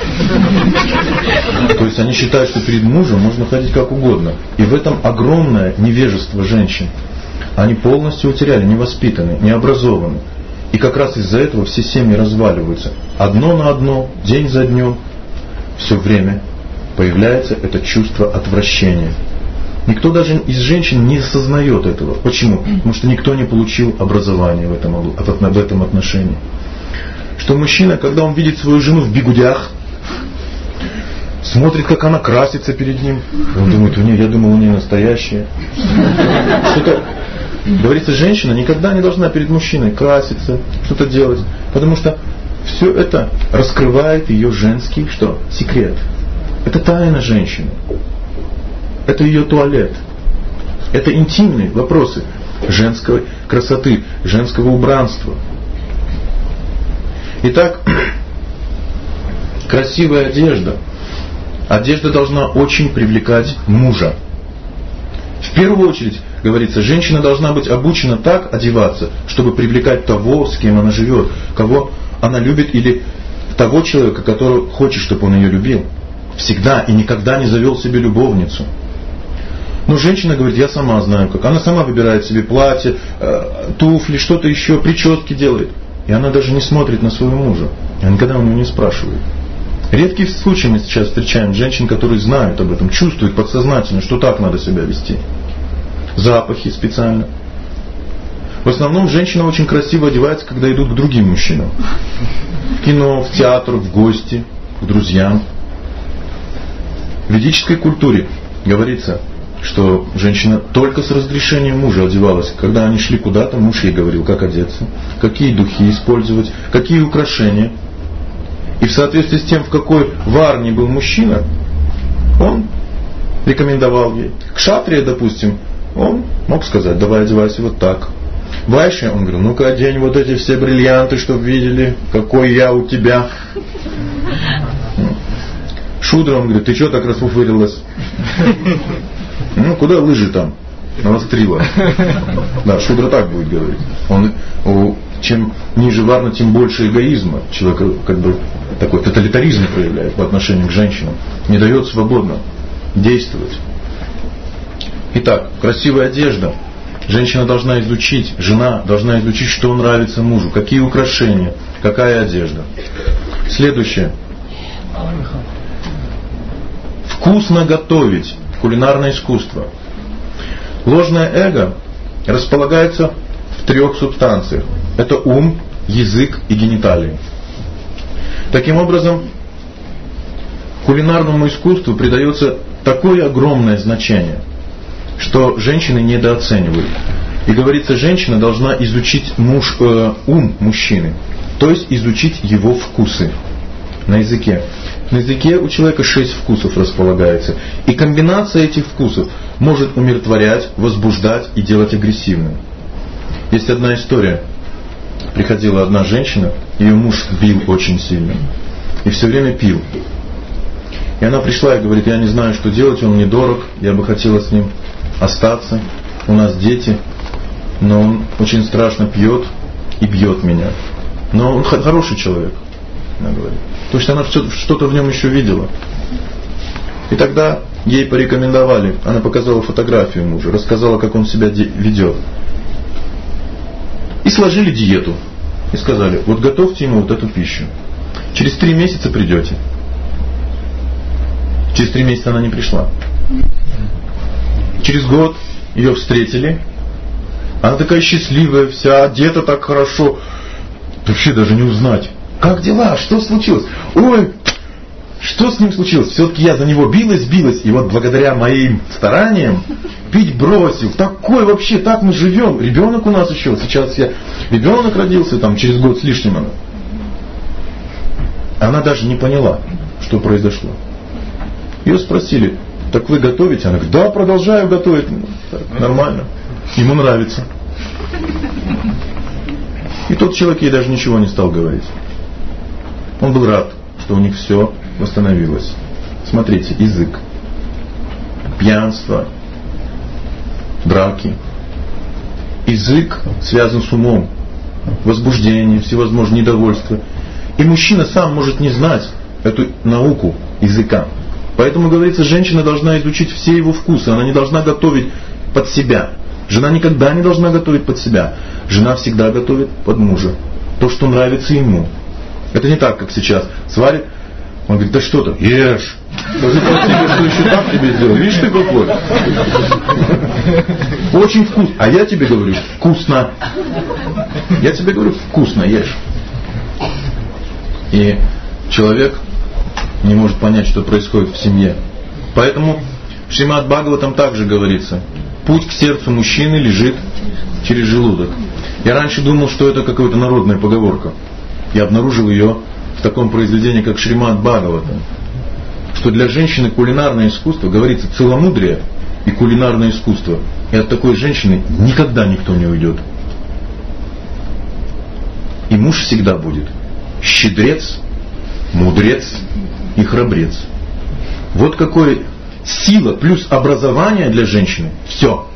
То есть они считают, что перед мужем можно ходить как угодно. И в этом огромное невежество женщин. Они полностью утеряли, невоспитаны, необразованы. И как раз из-за этого все семьи разваливаются. Одно на одно, день за днем, все время появляется это чувство отвращения. Никто даже из женщин не осознает этого. Почему? Потому что никто не получил образования в этом отношении. Что мужчина, когда он видит свою жену в бигудях, смотрит, как она красится перед ним, он думает, я думал, у нее настоящая. Что-то, говорится, женщина никогда не должна перед мужчиной краситься, что-то делать, потому что все это раскрывает ее женский секрет. Это тайна женщины. Это ее туалет. Это интимные вопросы женской красоты, женского убранства. Итак, красивая одежда. Одежда должна очень привлекать мужа. В первую очередь, говорится, женщина должна быть обучена так одеваться, чтобы привлекать того, с кем она живет, кого она любит, или того человека, который хочет, чтобы он ее любил. Всегда и никогда не завел себе любовницу. Но женщина говорит, я сама знаю как. Она сама выбирает себе платье, туфли, что-то еще, прически делает. И она даже не смотрит на своего мужа. Она никогда у него не спрашивает. Редкие случаи мы сейчас встречаем женщин, которые знают об этом, чувствуют подсознательно, что так надо себя вести. Запахи специально. В основном женщина очень красиво одевается, когда идут к другим мужчинам. В кино, в театр, в гости, к друзьям. В ведической культуре говорится, что женщина только с разрешением мужа одевалась. Когда они шли куда-то, муж ей говорил, как одеться, какие духи использовать, какие украшения. И в соответствии с тем, в какой варне был мужчина, он рекомендовал ей. Кшатрия, допустим, он мог сказать, давай одевайся вот так. Вайше, он говорил, ну-ка одень вот эти все бриллианты, чтобы видели, какой я у тебя. Шудра, он говорит, ты что так расфуфырилась? Ну, куда лыжи там? Навострила. Да, Шудра так будет говорить. Чем ниже варна, тем больше эгоизма. Человек как бы такой тоталитаризм проявляет по отношению к женщинам. Не дает свободно действовать. Итак, красивая одежда. Женщина должна изучить, жена должна изучить, что нравится мужу, какие украшения, какая одежда. Следующее. Вкусно готовить. Кулинарное искусство. Ложное эго располагается в 3 субстанциях. Это ум, язык и гениталии. Таким образом, кулинарному искусству придается такое огромное значение, что женщины недооценивают. И говорится, женщина должна изучить ум мужчины, то есть изучить его вкусы на языке. На языке у человека 6 вкусов располагается. И комбинация этих вкусов может умиротворять, возбуждать и делать агрессивным. Есть одна история. Приходила одна женщина, ее муж бил очень сильно. И все время пил. И она пришла и говорит, я не знаю, что делать, он мне дорог, я бы хотела с ним остаться. У нас дети, но он очень страшно пьет и бьет меня. Но он хороший человек, она говорит. Потому что она что-то в нем еще видела. И тогда ей порекомендовали, она показала фотографию мужа, рассказала, как он себя ведет. И сложили диету. И сказали, вот готовьте ему вот эту пищу. Через 3 месяца придете. Через 3 месяца она не пришла. Через год ее встретили. Она такая счастливая вся, одета так хорошо. Вообще даже не узнать. Как дела? Что случилось? Ой, что с ним случилось? Все-таки я за него билась. И вот благодаря моим стараниям пить бросил. Такой вообще, так мы живем. Ребенок у нас еще. Сейчас ребенок родился там через год с лишним. Она даже не поняла, что произошло. Ее спросили, так вы готовите? Она говорит, да, продолжаю готовить. Так, нормально. Ему нравится. И тот человек ей даже ничего не стал говорить. Он был рад, что у них все восстановилось. Смотрите, язык, пьянство, драки. Язык связан с умом, возбуждение, всевозможные недовольства. И мужчина сам может не знать эту науку языка. Поэтому, говорится, женщина должна изучить все его вкусы. Она не должна готовить под себя. Жена никогда не должна готовить под себя. Жена всегда готовит под мужа. То, что нравится ему. Это не так, как сейчас. Сварит, он говорит, да что ты, ешь. Скажи, тебе, что еще так тебе сделал. Видишь, ты какой? Очень вкусно. А я тебе говорю, вкусно. Я тебе говорю, вкусно, ешь. И человек не может понять, что происходит в семье. Поэтому в Шримад Бхагаватам также говорится, путь к сердцу мужчины лежит через желудок. Я раньше думал, что это какая-то народная поговорка. Я обнаружил ее в таком произведении, как Шримад Бхагаватам. Что для женщины кулинарное искусство, говорится, целомудрие и кулинарное искусство. И от такой женщины никогда никто не уйдет. И муж всегда будет щедрец, мудрец и храбрец. Вот какой сила плюс образование для женщины. Все.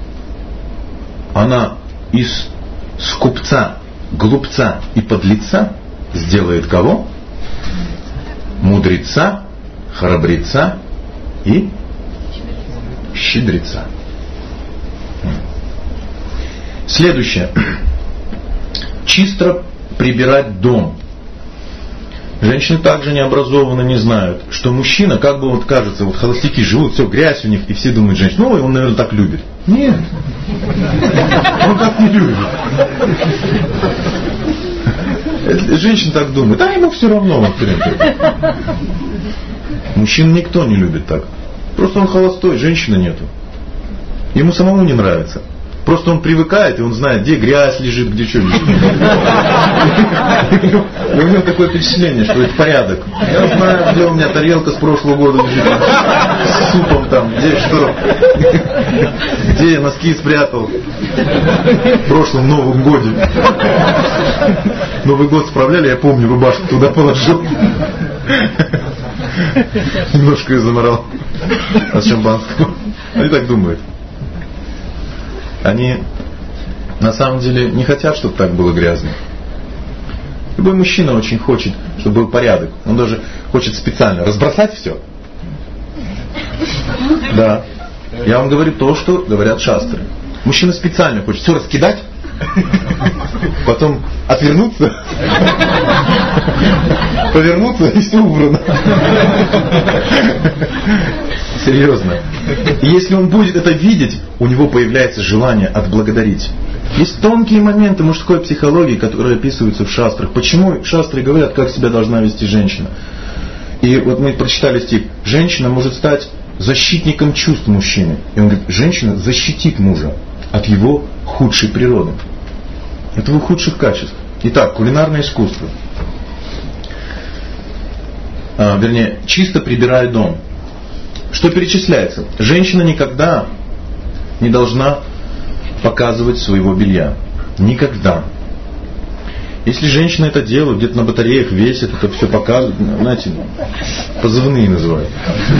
Она из скупца, глупца и подлеца сделает кого? Мудреца, храбреца и щедреца. Следующее. Чисто прибирать дом. Женщины также не образованы, не знают, что мужчина, как бы вот кажется, вот холостяки живут, все, грязь у них, и все думают, женщина, ну, он, наверное, так любит. Нет. Он так не любит. Женщина так думает, а ему все равно, в принципе. Мужчин никто не любит так. Просто он холостой, женщины нету. Ему самому не нравится. Просто он привыкает, и он знает, где грязь лежит, где что лежит. И у него такое впечатление, что это порядок. Я знаю, где у меня тарелка с прошлого года лежит. С супом там, где что. Где я носки спрятал. В прошлом Новом годе. Новый год справляли, я помню, рубашку туда положил. Немножко ее заморал от шампанского. Они так думают. Они на самом деле не хотят, чтобы так было грязно. Любой мужчина очень хочет, чтобы был порядок. Он даже хочет специально разбросать все. Да. Я вам говорю то, что говорят шастры. Мужчина специально хочет все раскидать, потом отвернуться, повернуться и все убрано. Серьезно. И если он будет это видеть, у него появляется желание отблагодарить. Есть тонкие моменты мужской психологии, которые описываются в шастрах. Почему шастры говорят, как себя должна вести женщина? И вот мы прочитали стих. Женщина может стать защитником чувств мужчины. И он говорит, женщина защитит мужа от его худшей природы, от его худших качеств. Итак, кулинарное искусство. Вернее, чисто прибирая дом. Что перечисляется? Женщина никогда не должна показывать своего белья. Никогда. Если женщина это делает, где-то на батареях весит, это все показывает, знаете, позывные называют.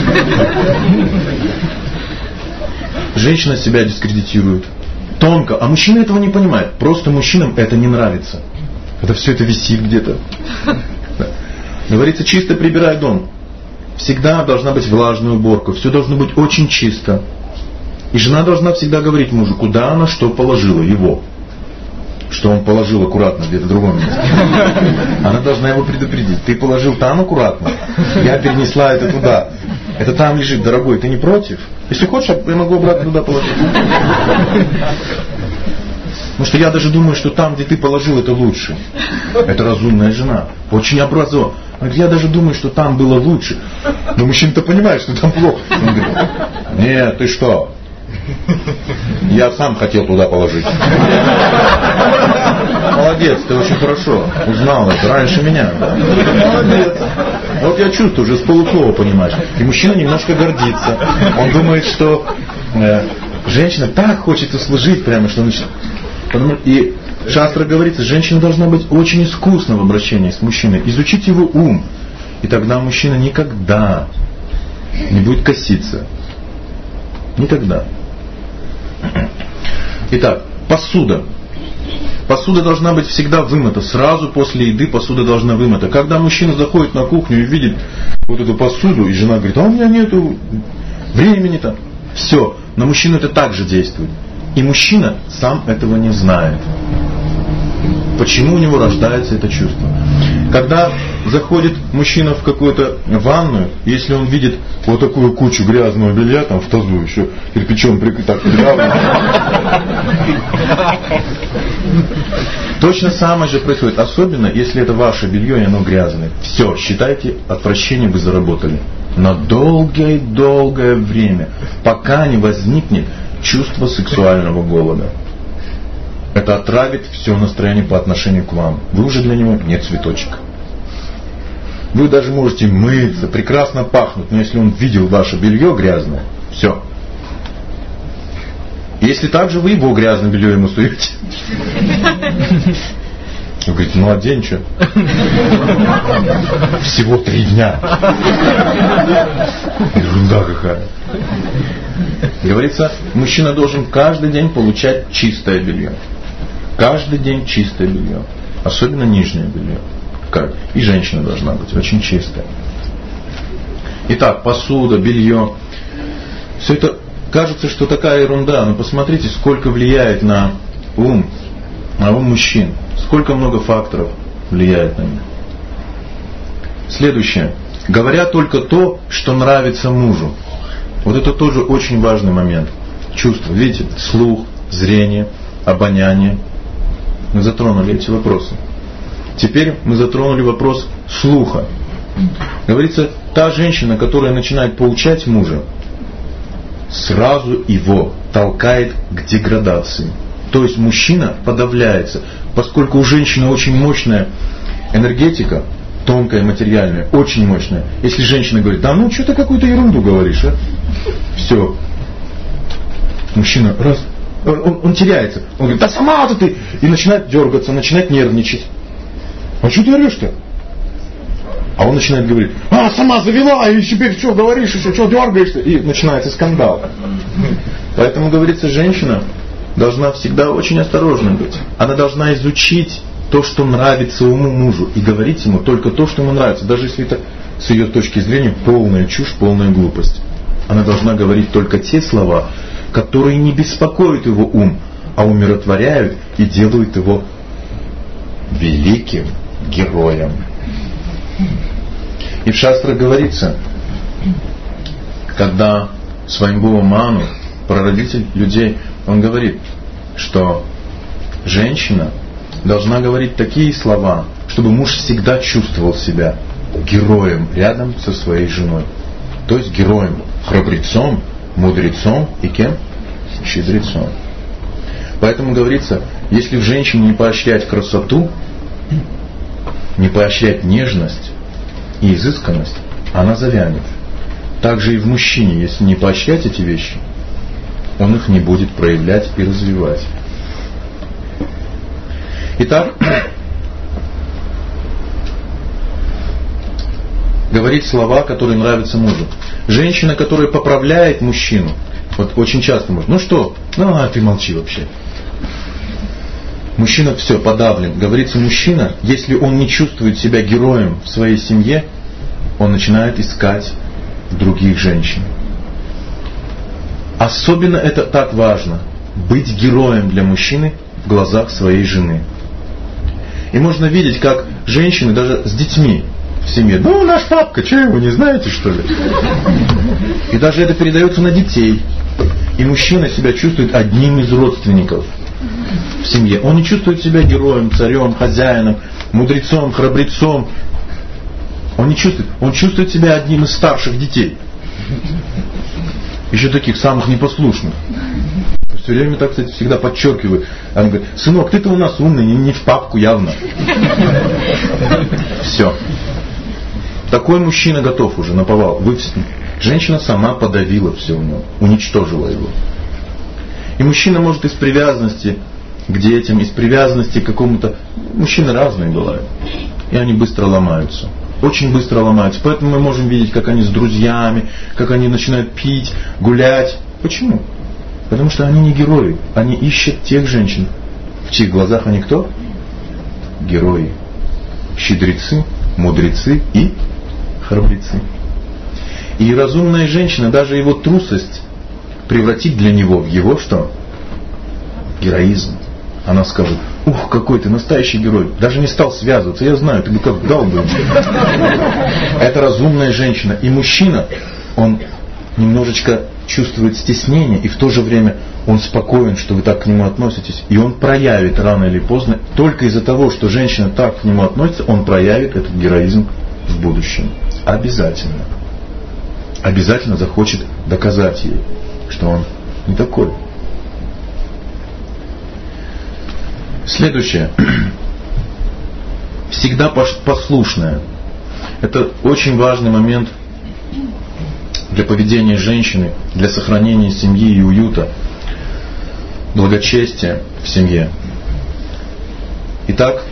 Женщина себя дискредитирует. Тонко. А мужчина этого не понимает. Просто мужчинам это не нравится. Когда все это висит где-то. Говорится, чисто прибирай дом. Всегда должна быть влажная уборка. Все должно быть очень чисто. И жена должна всегда говорить мужу, куда она что положила, его. Что он положил аккуратно где-то в другом месте. Она должна его предупредить. Ты положил там аккуратно. Я перенесла это туда. Это там лежит, дорогой. Ты не против? Если хочешь, я могу обратно туда положить. Потому что я даже думаю, что там, где ты положил, это лучше. Это разумная жена. Очень образованная. Я даже думаю, что там было лучше. Но мужчина-то понимает, что там плохо. Он говорит, нет, ты что? Я сам хотел туда положить. Молодец, ты очень хорошо узнал это раньше меня. Да? Молодец. Вот я чувствую, уже с полуслова понимаешь. И мужчина немножко гордится. Он думает, что женщина так хочет услужить прямо, что начинает. И шастра говорится, женщина должна быть очень искусна в обращении с мужчиной, изучить его ум. И тогда мужчина никогда не будет коситься. Никогда. Итак, посуда. Посуда должна быть всегда вымыта. Сразу после еды посуда должна вымыта. Когда мужчина заходит на кухню и видит вот эту посуду, и жена говорит, а у меня нету времени-то. Все. На мужчину это также действует. И мужчина сам этого не знает. Почему у него рождается это чувство? Когда заходит мужчина в какую-то ванную, если он видит вот такую кучу грязного белья, там в тазу еще кирпичом так придавлено, точно самое же происходит. Особенно, если это ваше белье и оно грязное. Все, считайте, отвращение вы заработали. На долгое-долгое время, пока не возникнет чувство сексуального голода. Это отравит все настроение по отношению к вам. Вы уже для него не цветочек. Вы даже можете мыться, прекрасно пахнуть, но если он видел ваше белье грязное, все. Если также вы его грязное белье ему суете, вы говорите, ну одень что? Всего 3 дня. Ерунда какая. Говорится, мужчина должен каждый день получать чистое белье. Каждый день чистое белье. Особенно нижнее белье. И женщина должна быть очень чистая. Итак, посуда, белье. Все это кажется, что такая ерунда. Но посмотрите, сколько влияет на ум мужчин. Сколько много факторов влияет на них. Следующее. Говоря только то, что нравится мужу. Вот это тоже очень важный момент. Чувство. Видите, слух, зрение, обоняние. Мы затронули эти вопросы. Теперь мы затронули вопрос слуха. Говорится, та женщина, которая начинает поучать мужа, сразу его толкает к деградации. То есть мужчина подавляется, поскольку у женщины очень мощная энергетика, тонкая, материальная, очень мощная. Если женщина говорит: да ну что ты какую-то ерунду говоришь, а? Все. Мужчина раз, он теряется. Он говорит: да сама ты! И начинает дергаться, начинает нервничать. А что ты орешь-то? А он начинает говорить: а, сама завела, и теперь что говоришь, еще что дергаешься? И начинается скандал. Поэтому, говорится, женщина должна всегда очень осторожна быть. Она должна изучить то, что нравится мужу, и говорить ему только то, что ему нравится, даже если это с ее точки зрения полная чушь, полная глупость. Она должна говорить только те слова, которые не беспокоят его ум, а умиротворяют и делают его великим героем. И в шастрах говорится, когда Свайамбува Ману, прародитель людей, он говорит, что женщина должна говорить такие слова, чтобы муж всегда чувствовал себя героем рядом со своей женой. То есть героем, храбрецом, мудрецом и кем? Щедрецом. Поэтому говорится, если в женщине не поощрять красоту, не поощрять нежность и изысканность, она завянет. Также и в мужчине, если не поощрять эти вещи, он их не будет проявлять и развивать. Итак, говорить слова, которые нравятся мужу. Женщина, которая поправляет мужчину, вот очень часто может: ну что, ну ты молчи вообще. Мужчина все, подавлен. Говорится, мужчина, если он не чувствует себя героем в своей семье, он начинает искать других женщин. Особенно это так важно, быть героем для мужчины в глазах своей жены. И можно видеть, как женщины даже с детьми в семье: ну наш папка, что его не знаете, что ли? И даже это передается на детей. И мужчина себя чувствует одним из родственников в семье. Он не чувствует себя героем, царем, хозяином, мудрецом, храбрецом. Он не чувствует. Он чувствует себя одним из старших детей. Еще таких самых непослушных. Все время так, кстати, всегда подчеркивают. Она говорит: сынок, ты-то у нас умный, не в папку явно. Все. Такой мужчина готов уже наповал. Женщина сама подавила все у него, уничтожила его. И мужчина может из привязанности к детям, из привязанности к какому-то... Мужчины разные бывают. И они быстро ломаются. Очень быстро ломаются. Поэтому мы можем видеть, как они с друзьями, как они начинают пить, гулять. Почему? Потому что они не герои. Они ищут тех женщин. В чьих глазах они кто? Герои. Щедрецы, мудрецы и храбрецы. И разумная женщина, даже его трусость, превратит для него в его что? Героизм. Она скажет: ух, какой ты настоящий герой. Даже не стал связываться. Я знаю, ты бы как дал бы. Это разумная женщина. И мужчина, он немножечко чувствует стеснение, и в то же время он спокоен, что вы так к нему относитесь. И он проявит рано или поздно, только из-за того, что женщина так к нему относится, он проявит этот героизм в будущем. Обязательно. Обязательно захочет доказать ей, что он не такой. Следующее. Всегда послушная. Это очень важный момент для поведения женщины, для сохранения семьи и уюта, благочестия в семье. Итак,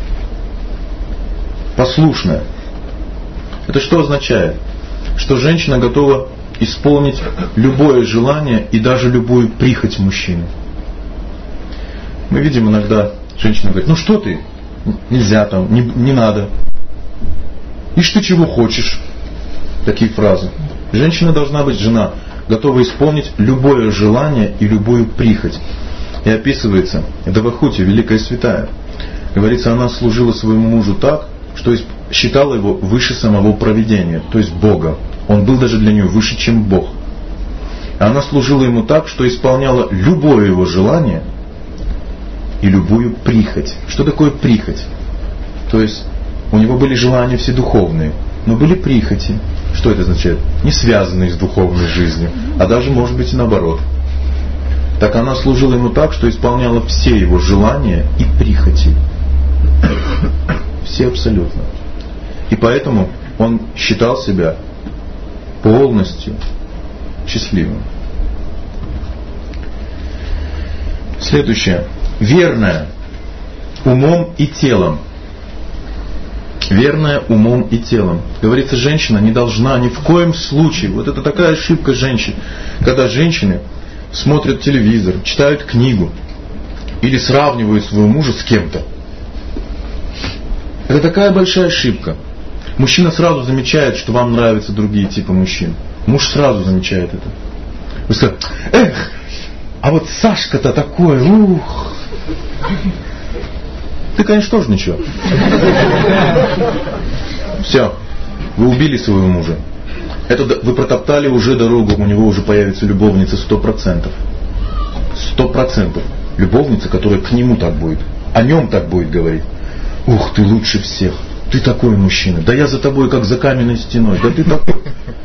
послушная. Это что означает? Что женщина готова исполнить любое желание и даже любую прихоть мужчины. Мы видим иногда, женщина говорит: ну что ты, нельзя там, не надо. Ишь ты чего хочешь. Такие фразы. Женщина должна быть, жена, готова исполнить любое желание и любую прихоть. И описывается, Девахути, великая святая, говорится, она служила своему мужу так, что считала его выше самого провидения, то есть Бога. Он был даже для нее выше, чем Бог. Она служила ему так, что исполняла любое его желание и любую прихоть. Что такое прихоть? То есть у него были желания все духовные, но были прихоти. Что это означает? Не связанные с духовной жизнью, а даже может быть и наоборот. Так она служила ему так, что исполняла все его желания и прихоти. Все абсолютно. И поэтому он считал себя полностью счастливым. Следующее. Верная умом и телом. Верная умом и телом. Говорится, женщина не должна ни в коем случае. Вот это такая ошибка женщин. Когда женщины смотрят телевизор, читают книгу или сравнивают своего мужа с кем-то. Это такая большая ошибка. Мужчина сразу замечает, что вам нравятся другие типы мужчин. Муж сразу замечает это. Вы скажете, эх, а вот Сашка-то такой, ух. Ты, конечно, тоже ничего. Все, вы убили своего мужа. Это вы протоптали уже дорогу, у него уже появится любовница 100%. 100%. Любовница, которая к нему так будет, о нем так будет говорить. Ух, ты лучше всех. Ты такой мужчина. Да я за тобой, как за каменной стеной. Да ты такой.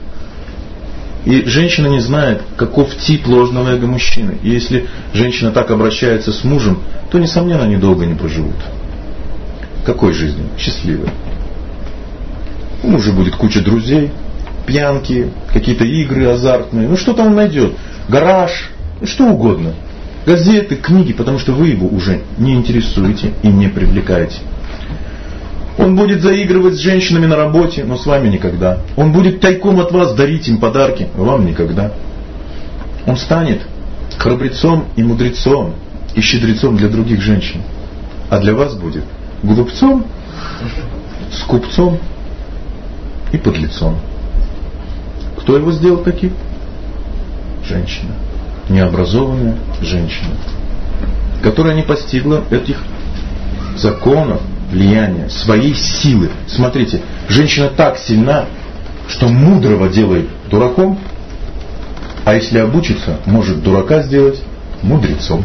И женщина не знает, каков тип ложного эго мужчины. И если женщина так обращается с мужем, то, несомненно, они долго не проживут. Какой жизнью? Счастливой. У мужа будет куча друзей, пьянки, какие-то игры азартные. Ну что-то он найдет. Гараж, что угодно. Газеты, книги, потому что вы его уже не интересуете и не привлекаете. Он будет заигрывать с женщинами на работе, но с вами никогда. Он будет тайком от вас дарить им подарки, а вам никогда. Он станет храбрецом и мудрецом и щедрецом для других женщин. А для вас будет глупцом, скупцом и подлецом. Кто его сделал таким? Женщина. Необразованная женщина, которая не постигла этих законов влияния, своей силы. Смотрите, женщина так сильна, что мудрого делает дураком, а если обучится, может дурака сделать мудрецом.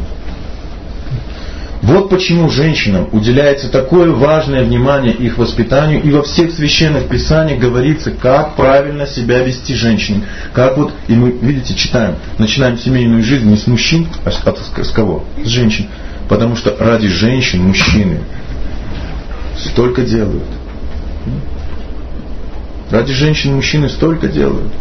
Вот почему женщинам уделяется такое важное внимание их воспитанию, и во всех священных писаниях говорится, как правильно себя вести женщине. Как вот, и мы, видите, читаем, начинаем семейную жизнь не с мужчин, а с кого? С женщин. Потому что ради женщин мужчины столько делают. Ради женщин мужчины столько делают.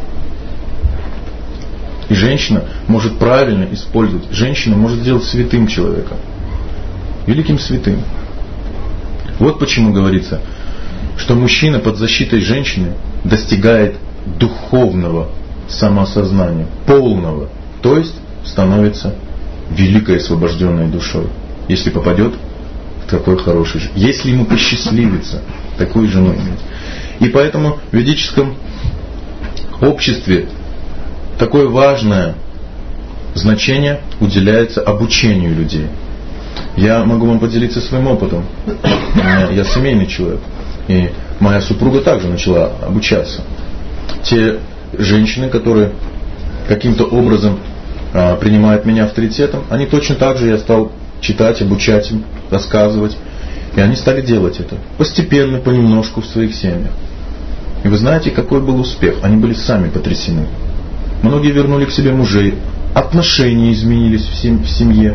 И женщина может правильно использовать. Женщина может сделать святым человека. Великим святым. Вот почему говорится, что мужчина под защитой женщины достигает духовного самоосознания, полного, то есть становится великой освобожденной душой, если попадет в такой хороший жизнь, если ему посчастливится такую жену иметь. И поэтому в ведическом обществе такое важное значение уделяется обучению людей. Я могу вам поделиться своим опытом. Я семейный человек. И моя супруга также начала обучаться. Те женщины, которые каким-то образом принимают меня авторитетом, они точно так же, я стал читать, обучать им, рассказывать. И они стали делать это. Постепенно, понемножку в своих семьях. И вы знаете, какой был успех? Они были сами потрясены. Многие вернули к себе мужей. Отношения изменились в семье.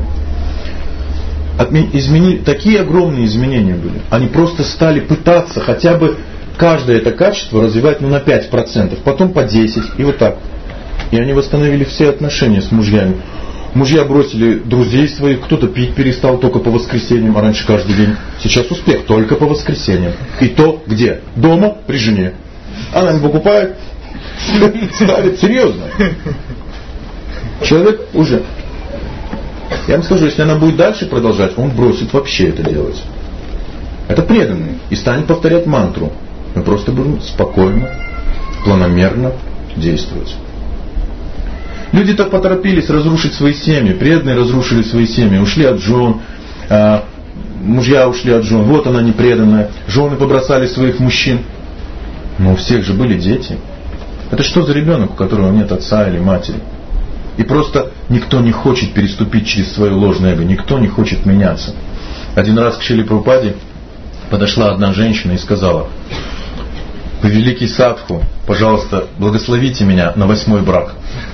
Такие огромные изменения были. Они просто стали пытаться хотя бы каждое это качество развивать на 5%, потом по 10%, и вот так. И они восстановили все отношения с мужьями. Мужья бросили друзей своих, кто-то пить перестал только по воскресеньям, а раньше каждый день. Сейчас успех только по воскресеньям. И то где? Дома при жене. Она им покупает, ставит, серьезно. Человек уже... Я вам скажу, если она будет дальше продолжать, он бросит вообще это делать. Это преданный. И станет повторять мантру. Мы просто будем спокойно, планомерно действовать. Люди так поторопились разрушить свои семьи. Преданные разрушили свои семьи. Ушли от жен. Мужья ушли от жен. Вот она непреданная. Жены побросали своих мужчин. Но у всех же были дети. Это что за ребенок, у которого нет отца или матери? И просто никто не хочет переступить через свое ложное эго. Никто не хочет меняться. Один раз к Шриле Прабхупаде подошла одна женщина и сказала: вы великий садху, пожалуйста, благословите меня на 8-й брак.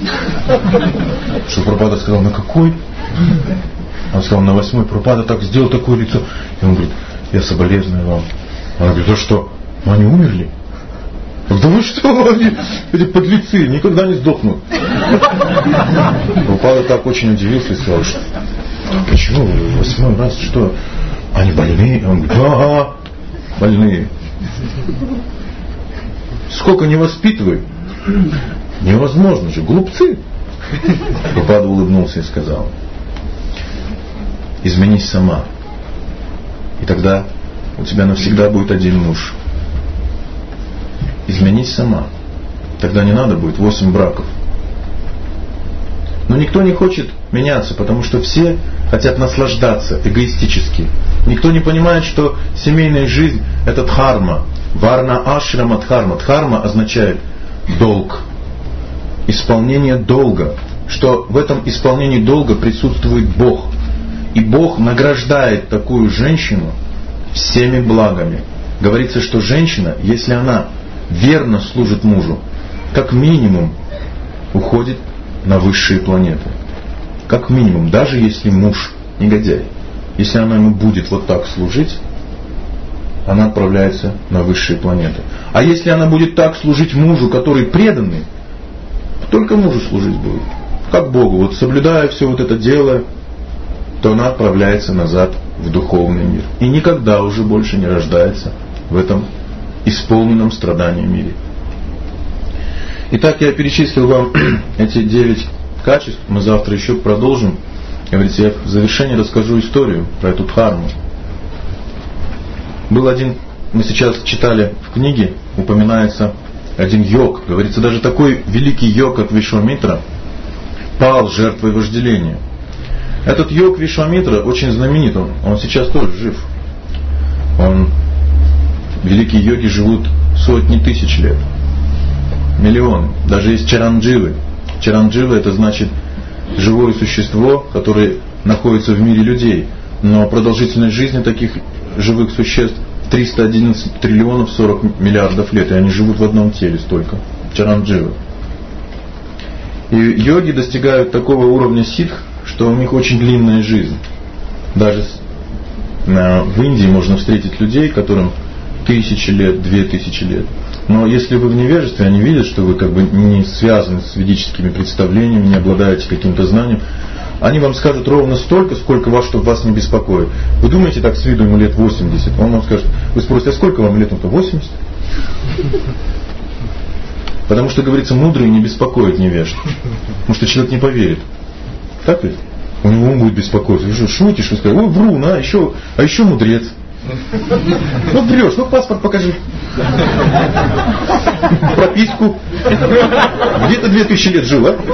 Что Прабхупада сказал, на какой? Он сказал, на 8-й. Прабхупада так сделал такое лицо. И он говорит, я соболезную вам. Она говорит, а что? Они умерли? Да вы что, эти подлецы никогда не сдохнут. Прабхупада так очень удивился и сказал, что почему 8-й раз, что? Они больные? Он говорит, ага, больные. Сколько не воспитывай, невозможно же, глупцы. Прабхупада улыбнулся и сказал, изменись сама, и тогда у тебя навсегда будет один муж. Изменись сама, тогда не надо будет 8 браков. Но никто не хочет меняться, потому что все хотят наслаждаться эгоистически. Никто не понимает, что семейная жизнь – это дхарма. Варна ашрама дхарма. Дхарма означает долг. Исполнение долга. Что в этом исполнении долга присутствует Бог. И Бог награждает такую женщину всеми благами. Говорится, что женщина, если она верно служит мужу, как минимум уходит на высшие планеты. Как минимум, даже если муж негодяй. Если она ему будет вот так служить, она отправляется на высшие планеты. А если она будет так служить мужу, который преданный, только мужу служить будет. Как Богу. Вот соблюдая все вот это дело, то она отправляется назад в духовный мир. И никогда уже больше не рождается в этом исполненном страданием мире. Итак, я перечислил вам эти 9 качеств. Мы завтра еще продолжим. Говорите, я в завершении расскажу историю про эту дхарму. Был один, мы сейчас читали в книге, упоминается один йог. Говорится, даже такой великий йог, как Вишвамитра, пал жертвой вожделения. Этот йог Вишвамитра очень знаменит. Он сейчас тоже жив. Великие йоги живут сотни тысяч лет. Миллионы. Даже есть чарандживы. Чаранджива — это значит живое существо, которое находится в мире людей. Но продолжительность жизни таких живых существ 311 триллионов 40 миллиардов лет. И они живут в одном теле столько. Чарандживы. И йоги достигают такого уровня ситх, что у них очень длинная жизнь. Даже в Индии можно встретить людей, которым 1000 лет, 2000 лет. Но если вы в невежестве, они видят, что вы как бы не связаны с ведическими представлениями, не обладаете каким-то знанием, они вам скажут ровно столько, сколько вас, чтобы вас не беспокоит. Вы думаете, так с виду ему лет 80, он вам скажет, вы спросите, а сколько вам лет? Он говорит, 80. Потому что, говорится, мудрый не беспокоит невежд. Потому что человек не поверит. Так ведь? У него ум будет беспокоиться. Вы что, шутишь? Вы скажете, ой, врун, а еще мудрец. Ну врешь, ну паспорт покажи. Прописку. Где ты 2000 лет жил, а?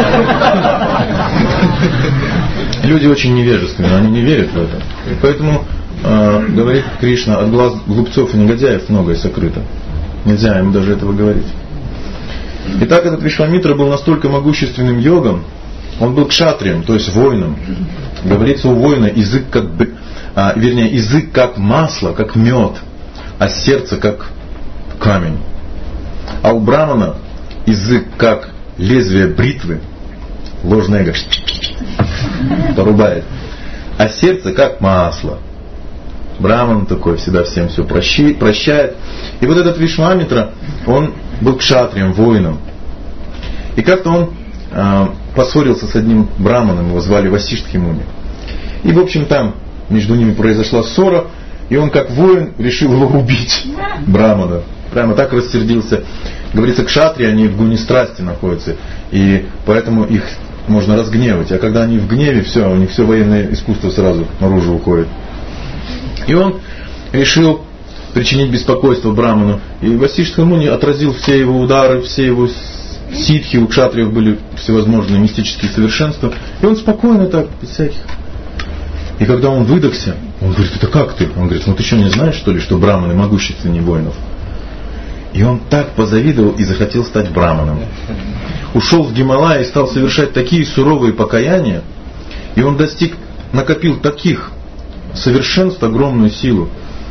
Люди очень невежественны, они не верят в это. Поэтому, говорит Кришна, от глаз глупцов и негодяев многое сокрыто. Нельзя им даже этого говорить. Итак, этот Вишвамитра был настолько могущественным йогом, он был кшатрием, то есть воином. Говорится, у воина язык язык как масло, как мед, а сердце как камень. А у брамана язык как лезвие бритвы, ложное эго порубает, а сердце как масло. Браман такой всегда всем все прощает. И вот этот Вишвамитра, он был кшатрием, воином. И как-то он поссорился с одним браманом, его звали Васиштхи Муни. И в общем там между ними произошла ссора, и он как воин решил его убить, брамана. Прямо так рассердился. Говорится, кшатри, они в гуне страсти находятся, и поэтому их можно разгневать. А когда они в гневе, все, у них все военное искусство сразу наружу уходит. И он решил причинить беспокойство браману. И Васиштха Муни отразил все его удары, все его ситхи, у кшатриев были всевозможные мистические совершенства. И он спокойно так, без всяких. И когда он выдохся, он говорит, это как ты? Он говорит, ну ты что, не знаешь, что ли, что браманы могущественнее воинов? И он так позавидовал и захотел стать браманом. Ушел в Гималай и стал совершать такие суровые покаяния. И он накопил таких совершенств, огромную силу.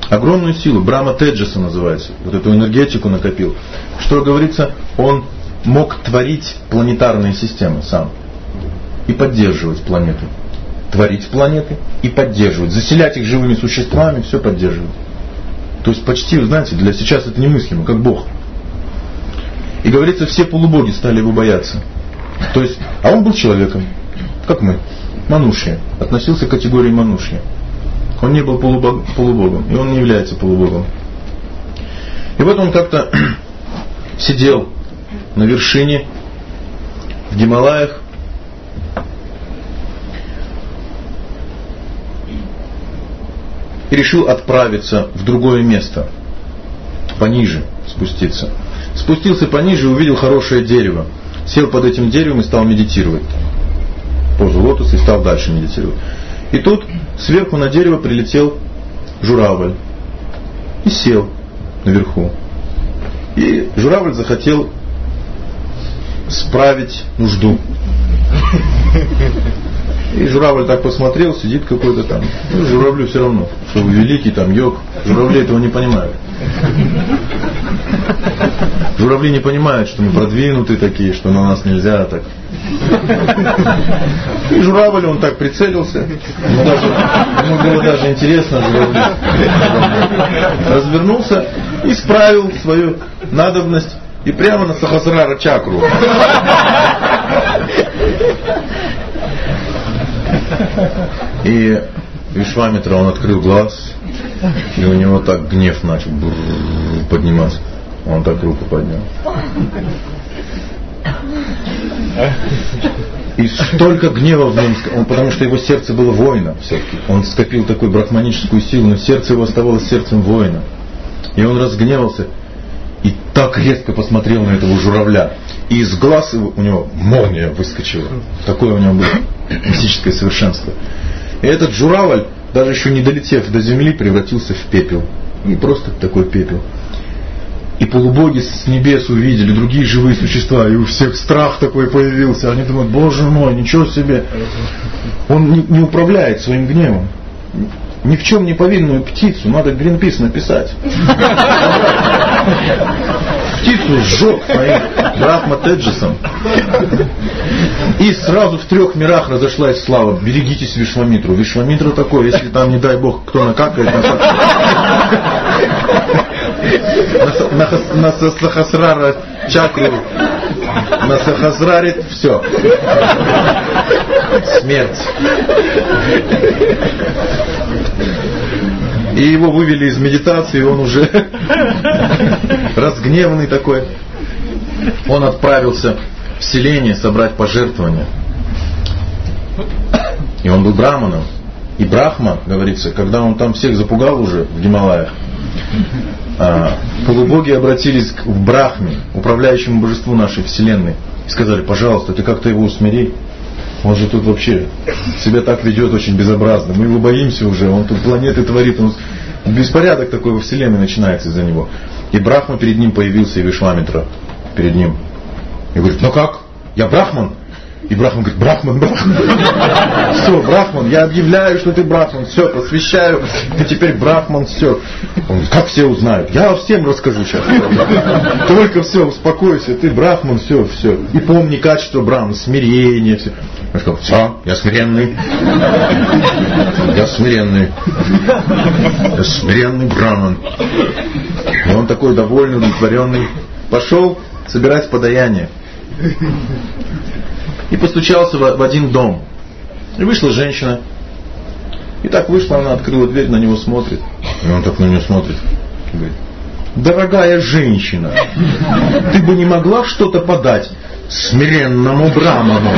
огромную силу, Брахма Теджаса называется, вот эту энергетику накопил. Что говорится, он мог творить планетарные системы сам и поддерживать планету. Творить планеты и поддерживать. Заселять их живыми существами, все поддерживать. То есть почти, вы знаете, для сейчас это немыслимо, как Бог. И говорится, все полубоги стали его бояться. То есть, а он был человеком, как мы, манушья, относился к категории манушья. Он не был полубогом, и он не является полубогом. И вот он как-то сидел на вершине в Гималаях, и решил отправиться в другое место, пониже спуститься. Спустился пониже и увидел хорошее дерево. Сел под этим деревом и стал медитировать. Позу лотоса и стал дальше медитировать. И тут сверху на дерево прилетел журавль и сел наверху. И журавль захотел справить нужду. И журавль так посмотрел, сидит какой-то там. Ну, журавлю все равно, что вы великий, там, йог. Журавли этого не понимают. Журавли не понимают, что мы продвинутые такие, что на нас нельзя так. И журавль, он так прицелился. Ему было даже интересно. Журавль развернулся и справил свою надобность. И прямо на Сахасрара чакру. И Вишвамитра, он открыл глаз, и у него так гнев начал подниматься. Он так руку поднял. И столько гнева в нем, потому что его сердце было воина все-таки. Он скопил такую брахманическую силу, но сердце его оставалось сердцем воина. И он разгневался и так резко посмотрел на этого журавля. И из глаз у него молния выскочила. Такое у него было мистическое совершенство. И этот журавль, даже еще не долетев до земли, превратился в пепел. И просто такой пепел. И полубоги с небес увидели, другие живые существа, и у всех страх такой появился. Они думают, боже мой, ничего себе. Он не управляет своим гневом. Ни в чем не повинную птицу надо Гринпис написать. Птицу сжег своим Брахма Теджасом. И сразу в 3 мирах разошлась слава. Берегитесь Вишвамитру. Вишвамитра такой, если там, не дай бог, кто накакает, на Сахасрара чакру, на Сахасраре, все. Смерть. И его вывели из медитации, он уже разгневанный такой. Он отправился в селение собрать пожертвования. И он был браманом. И Брахма, говорится, когда он там всех запугал уже в Гималаях, полубоги обратились к Брахме, управляющему божеству нашей вселенной, и сказали, пожалуйста, ты как-то его усмири. Он же тут вообще себя так ведет очень безобразно. Мы его боимся уже, он тут планеты творит. Беспорядок такой во вселенной начинается из-за него. И Брахма перед ним появился, и Вишвамитра перед ним. И говорит, ну как? Я Брахман? И Брахман говорит, Брахман. Все, Брахман, я объявляю, что ты Брахман. Все, посвящаю. Ты теперь Брахман, все. Он говорит, как все узнают? Я всем расскажу сейчас. Только все, успокойся, ты Брахман, все. И помни качество Брахмана, смирение, все. Я сказал, все, я смиренный. Я смиренный. Я смиренный Брахман. И он такой довольный, удовлетворенный. Пошел собирать подаяние. И постучался в один дом. И вышла женщина. И так вышла, она открыла дверь, на него смотрит. И он так на нее смотрит. И говорит, дорогая женщина, ты бы не могла что-то подать смиренному Браману?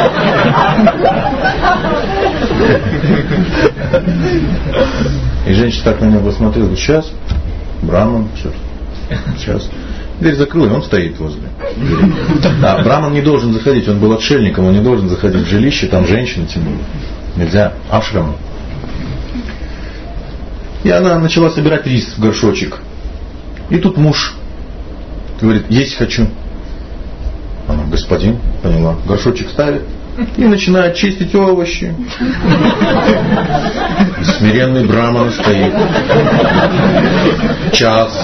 И женщина так на него посмотрела. Говорит, сейчас, Браман, сейчас. Дверь закрыла, и он стоит возле двери. Да, Браман не должен заходить, он был отшельником, он не должен заходить в жилище, там женщины тем более. Нельзя, ашрам. И она начала собирать рис в горшочек. И тут муж говорит, есть хочу. Она, господин, поняла, горшочек ставит, И начинает чистить овощи. И смиренный браман стоит. Час,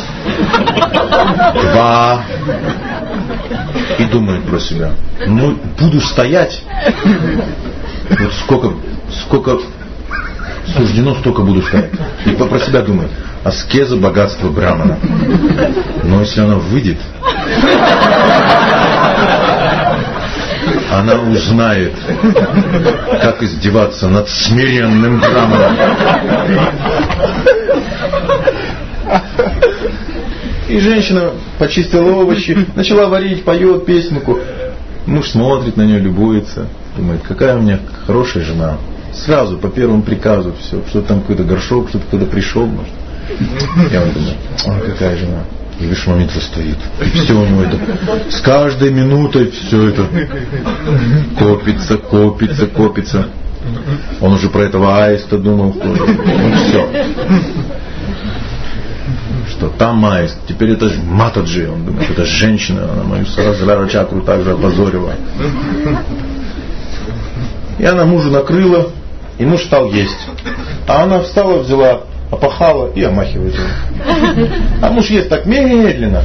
2. И думает про себя. Ну, буду стоять. Вот сколько суждено, столько буду стоять. И про себя думает. Аскеза, богатство брамана. Но если она выйдет, она узнает, как издеваться над смиренным браманом. И женщина почистила овощи, начала варить, поет песенку. Муж смотрит на нее, любуется. Думает, какая у меня хорошая жена. Сразу по первому приказу все. Что-то там какой-то горшок, что-то кто-то пришел, может. Я вот думаю, какая жена. И Вишвамитра стоит. И все у него это. С каждой минутой все это копится. Он уже про этого аиста думал. Ну все. Что там аист. Теперь это же Матаджи. Он думает, это женщина. Она мою Сахасрара чакру также опозорила. И она мужу накрыла. И муж стал есть. А она встала, взяла, опахала и омахивает его. А муж ест так медленно.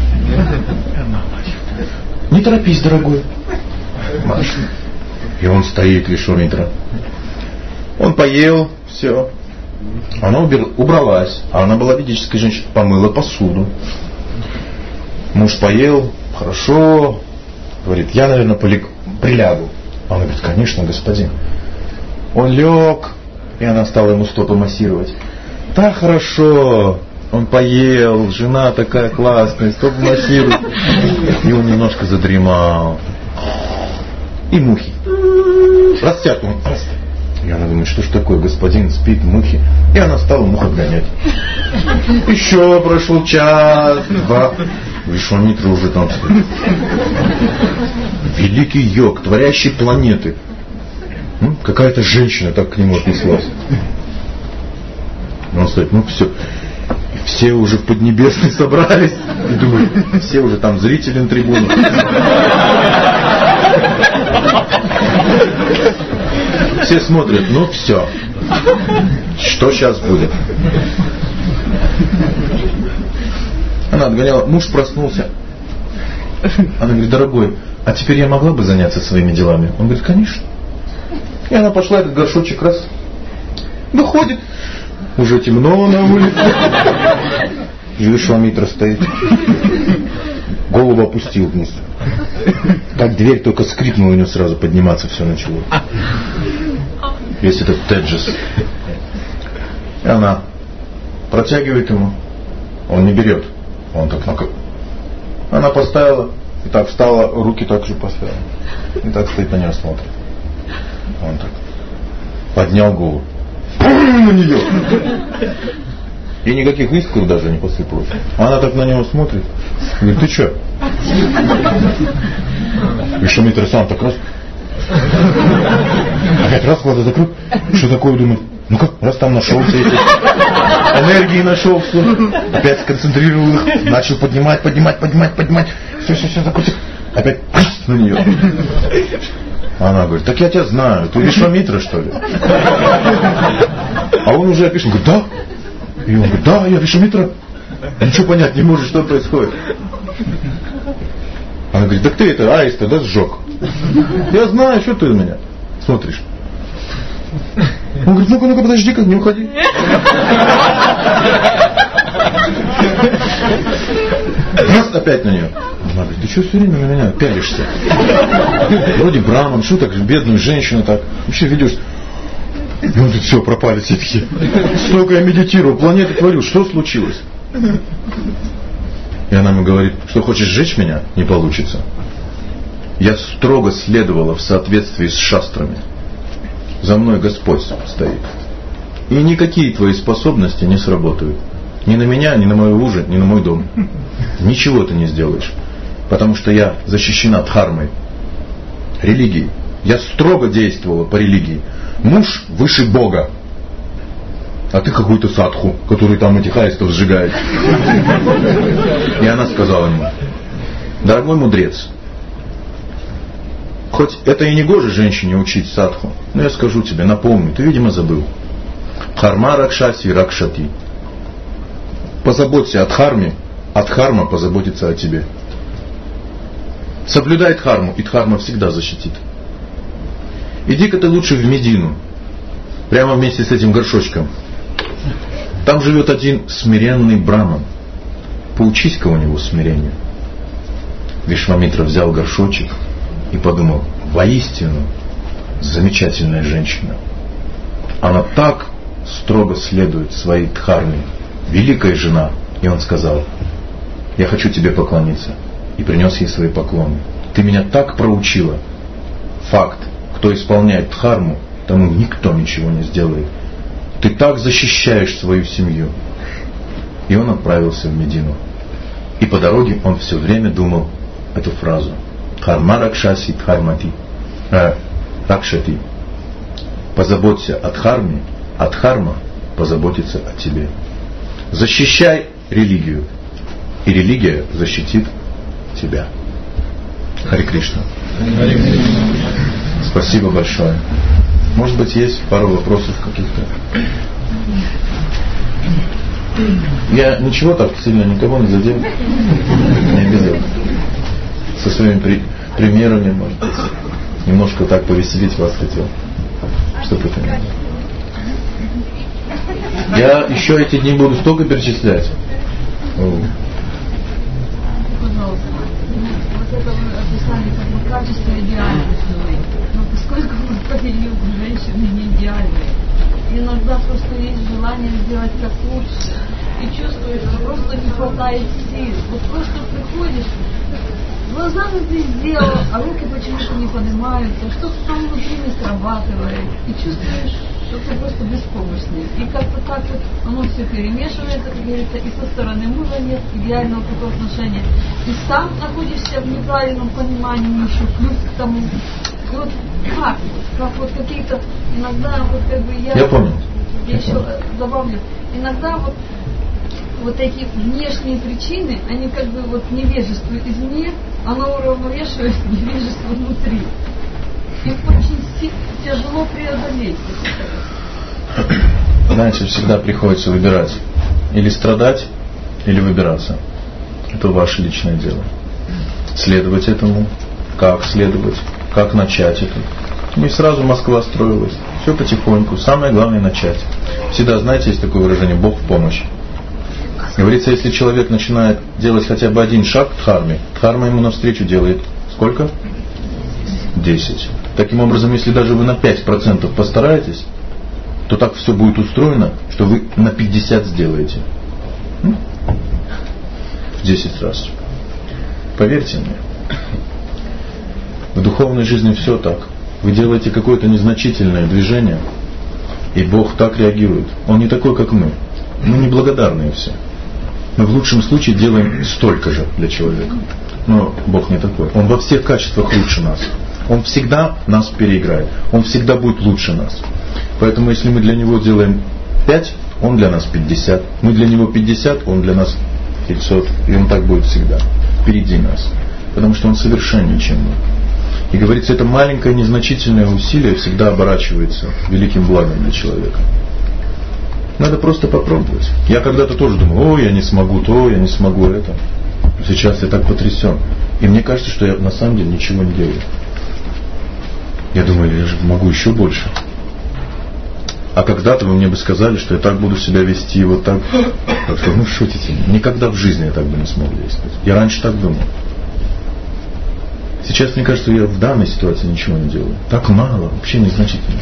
Не торопись, дорогой. Маша. И он стоит, Вишвамитра. Он поел, все. Она убралась. А она была ведической женщиной. Помыла посуду. Муж поел. Хорошо. Говорит, я, наверное, прилягу. Она говорит, конечно, господин. Он лег. И она стала ему стопы массировать. Так хорошо. Он поел. Жена такая классная. Стопы массирует. И он немножко задремал. И мухи. Растят он. И она думает, что ж такое, господин спит, мухи. И она стала мух отгонять. Еще прошел час, 2. Вишвамитра уже там стоит. Великий йог, творящий планеты. Какая-то женщина так к нему отнеслась. Он стоит, ну все. Все уже в Поднебесной собрались. И думают, все уже там зрители на трибунах. Все смотрят, ну все. Что сейчас будет? Она отгоняла. Муж проснулся. Она говорит, дорогой, а теперь я могла бы заняться своими делами? Он говорит, конечно. И она пошла, этот горшочек раз. Выходит. Уже темно на улице. Вишвамитра стоит. Голову опустил вниз. Так дверь только скрипнула, у него сразу подниматься все начало. Весь этот теджес. И она протягивает ему. Он не берет. Он так Она поставила. И так встала, руки так же поставила. И так стоит на нее, смотрит. Он так поднял голову. На нее. И никаких искр даже не посыпалось. Она так на него смотрит. Говорит, ты что? Вишвамитра сам так раз. Опять раз глаза закрыл. Что такое, думает? Ну как, раз там нашелся эти энергии нашелся. Опять сконцентрировал их. Начал поднимать. Все, закрутил. Опять на нее. Она говорит, так я тебя знаю. Ты Вишвамитра, что ли? А он уже опишет. Говорит, да. И он говорит, да, я Вишвамитра. Ничего понять не может, что происходит. Она говорит, так ты это аиста, да, сжег? Я знаю, что ты у меня смотришь. Он говорит, ну-ка, подожди-ка, не уходи. Раз опять на нее. Она говорит, ты что все время на меня пялишься? Вроде браман, что так, бедную женщину так вообще ведешь. И он тут все, пропали все такие. Столько я медитировал, планеты творю, что случилось? И она ему говорит, что хочешь сжечь меня? Не получится. Я строго следовала в соответствии с шастрами. За мной Господь стоит. И никакие твои способности не сработают. Ни на меня, ни на мою ужин, ни на мой дом. Ничего ты не сделаешь. Потому что я защищена дхармой. Религией. Я строго действовала по религии. Муж выше Бога. А ты какой-то садху, который там этих аистов сжигает. И она сказала ему, дорогой мудрец, Хоть это и не гоже женщине учить садху, но я скажу тебе, напомню, ты, видимо, забыл. Дхарма ракшаси ракшати. Позаботься о дхарме, а дхарма позаботится о тебе. Соблюдай дхарму, и дхарма всегда защитит. Иди-ка ты лучше в Медину, прямо вместе с этим горшочком. Там живет один смиренный браман. Поучись-ка у него смирению. Вишвамитра взял горшочек и подумал, воистину замечательная женщина. Она так строго следует своей дхарме, великая жена. И он сказал, я хочу тебе поклониться. И принес ей свои поклоны. Ты меня так проучила. Факт, кто исполняет дхарму, тому никто ничего не сделает. Ты так защищаешь свою семью. И он отправился в Медину. И по дороге он все время думал эту фразу. Дхарма ракшаси дхармати. Ракшати. Позаботься о дхарме, а дхарма позаботится о тебе. Защищай религию, и религия защитит тебя. Харе Кришна. Спасибо большое. Может быть, есть пару вопросов каких-то? Я ничего так сильно никого не задел, не обидел. Со своими примерами, может быть, немножко так повеселить вас хотел. Что ты понимаешь? Я еще эти дни буду столько перечислять. Пожалуйста. Вот это вы описали как бы качество идеальности. Но поскольку мы говорили, женщины не идеальные, иногда просто есть желание сделать как лучше. И чувствуешь, что просто не хватает сил. Вот просто приходишь, глазами ты сделал, а руки почему-то не поднимаются, что-то там внутри не срабатывает. И чувствуешь, что ты просто беспомощный. И как-то так вот оно все перемешивается, как говорится, и со стороны мужа нет идеального такого отношения. И сам находишься в неправильном понимании еще, плюс к тому. И вот как вот какие-то, иногда вот как бы я понял. Я еще добавлю, иногда вот эти внешние причины, они как бы вот невежество извне, оно уравновешивает невежество внутри. Их очень тяжело преодолеть. Знаете, всегда приходится выбирать. Или страдать, или выбираться. Это ваше личное дело. Следовать этому, как следовать, как начать это. Не сразу Москва строилась. Все потихоньку. Самое главное начать. Всегда, знаете, есть такое выражение «Бог в помощь». Говорится, если человек начинает делать хотя бы один шаг к дхарме, дхарма ему навстречу делает сколько? 10. Таким образом, если даже вы на 5% постараетесь, то так все будет устроено, что вы на 50 сделаете. В 10 раз. Поверьте мне. В духовной жизни все так. Вы делаете какое-то незначительное движение, и Бог так реагирует. Он не такой, как мы. Мы неблагодарные все. Мы в лучшем случае делаем столько же для человека. Но Бог не такой. Он во всех качествах лучше нас. Он всегда нас переиграет. Он всегда будет лучше нас. Поэтому если мы для Него делаем 5, Он для нас 50. Мы для Него 50, Он для нас 500. И Он так будет всегда. Впереди нас. Потому что Он совершеннее, чем мы. И говорится, это маленькое незначительное усилие всегда оборачивается великим благом для человека. Надо просто попробовать. Я когда-то тоже думал, я не смогу то, я не смогу это. Сейчас я так потрясен. И мне кажется, что я на самом деле ничего не делаю. Я думаю, я же могу еще больше. А когда-то вы мне бы сказали, что я так буду себя вести, вот так. Так что, шутите. Никогда в жизни я так бы не смог действовать. Я раньше так думал. Сейчас мне кажется, я в данной ситуации ничего не делаю. Так мало, вообще незначительно.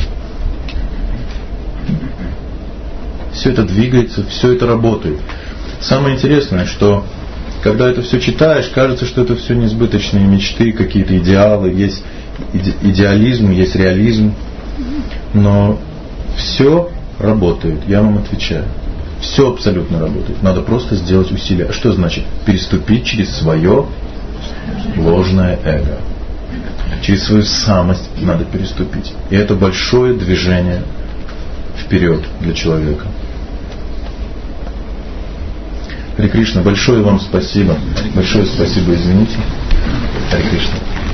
Все это двигается, все это работает. Самое интересное, что когда это все читаешь, кажется, что это все несбыточные мечты, какие-то идеалы, есть идеализм, есть реализм. Но все работает, я вам отвечаю. Все абсолютно работает. Надо просто сделать усилия. А что значит? Переступить через свое ложное эго. Через свою самость надо переступить. И это большое движение вперед для человека. Харе Кришна, большое вам спасибо. Большое спасибо, извините. Харе Кришна.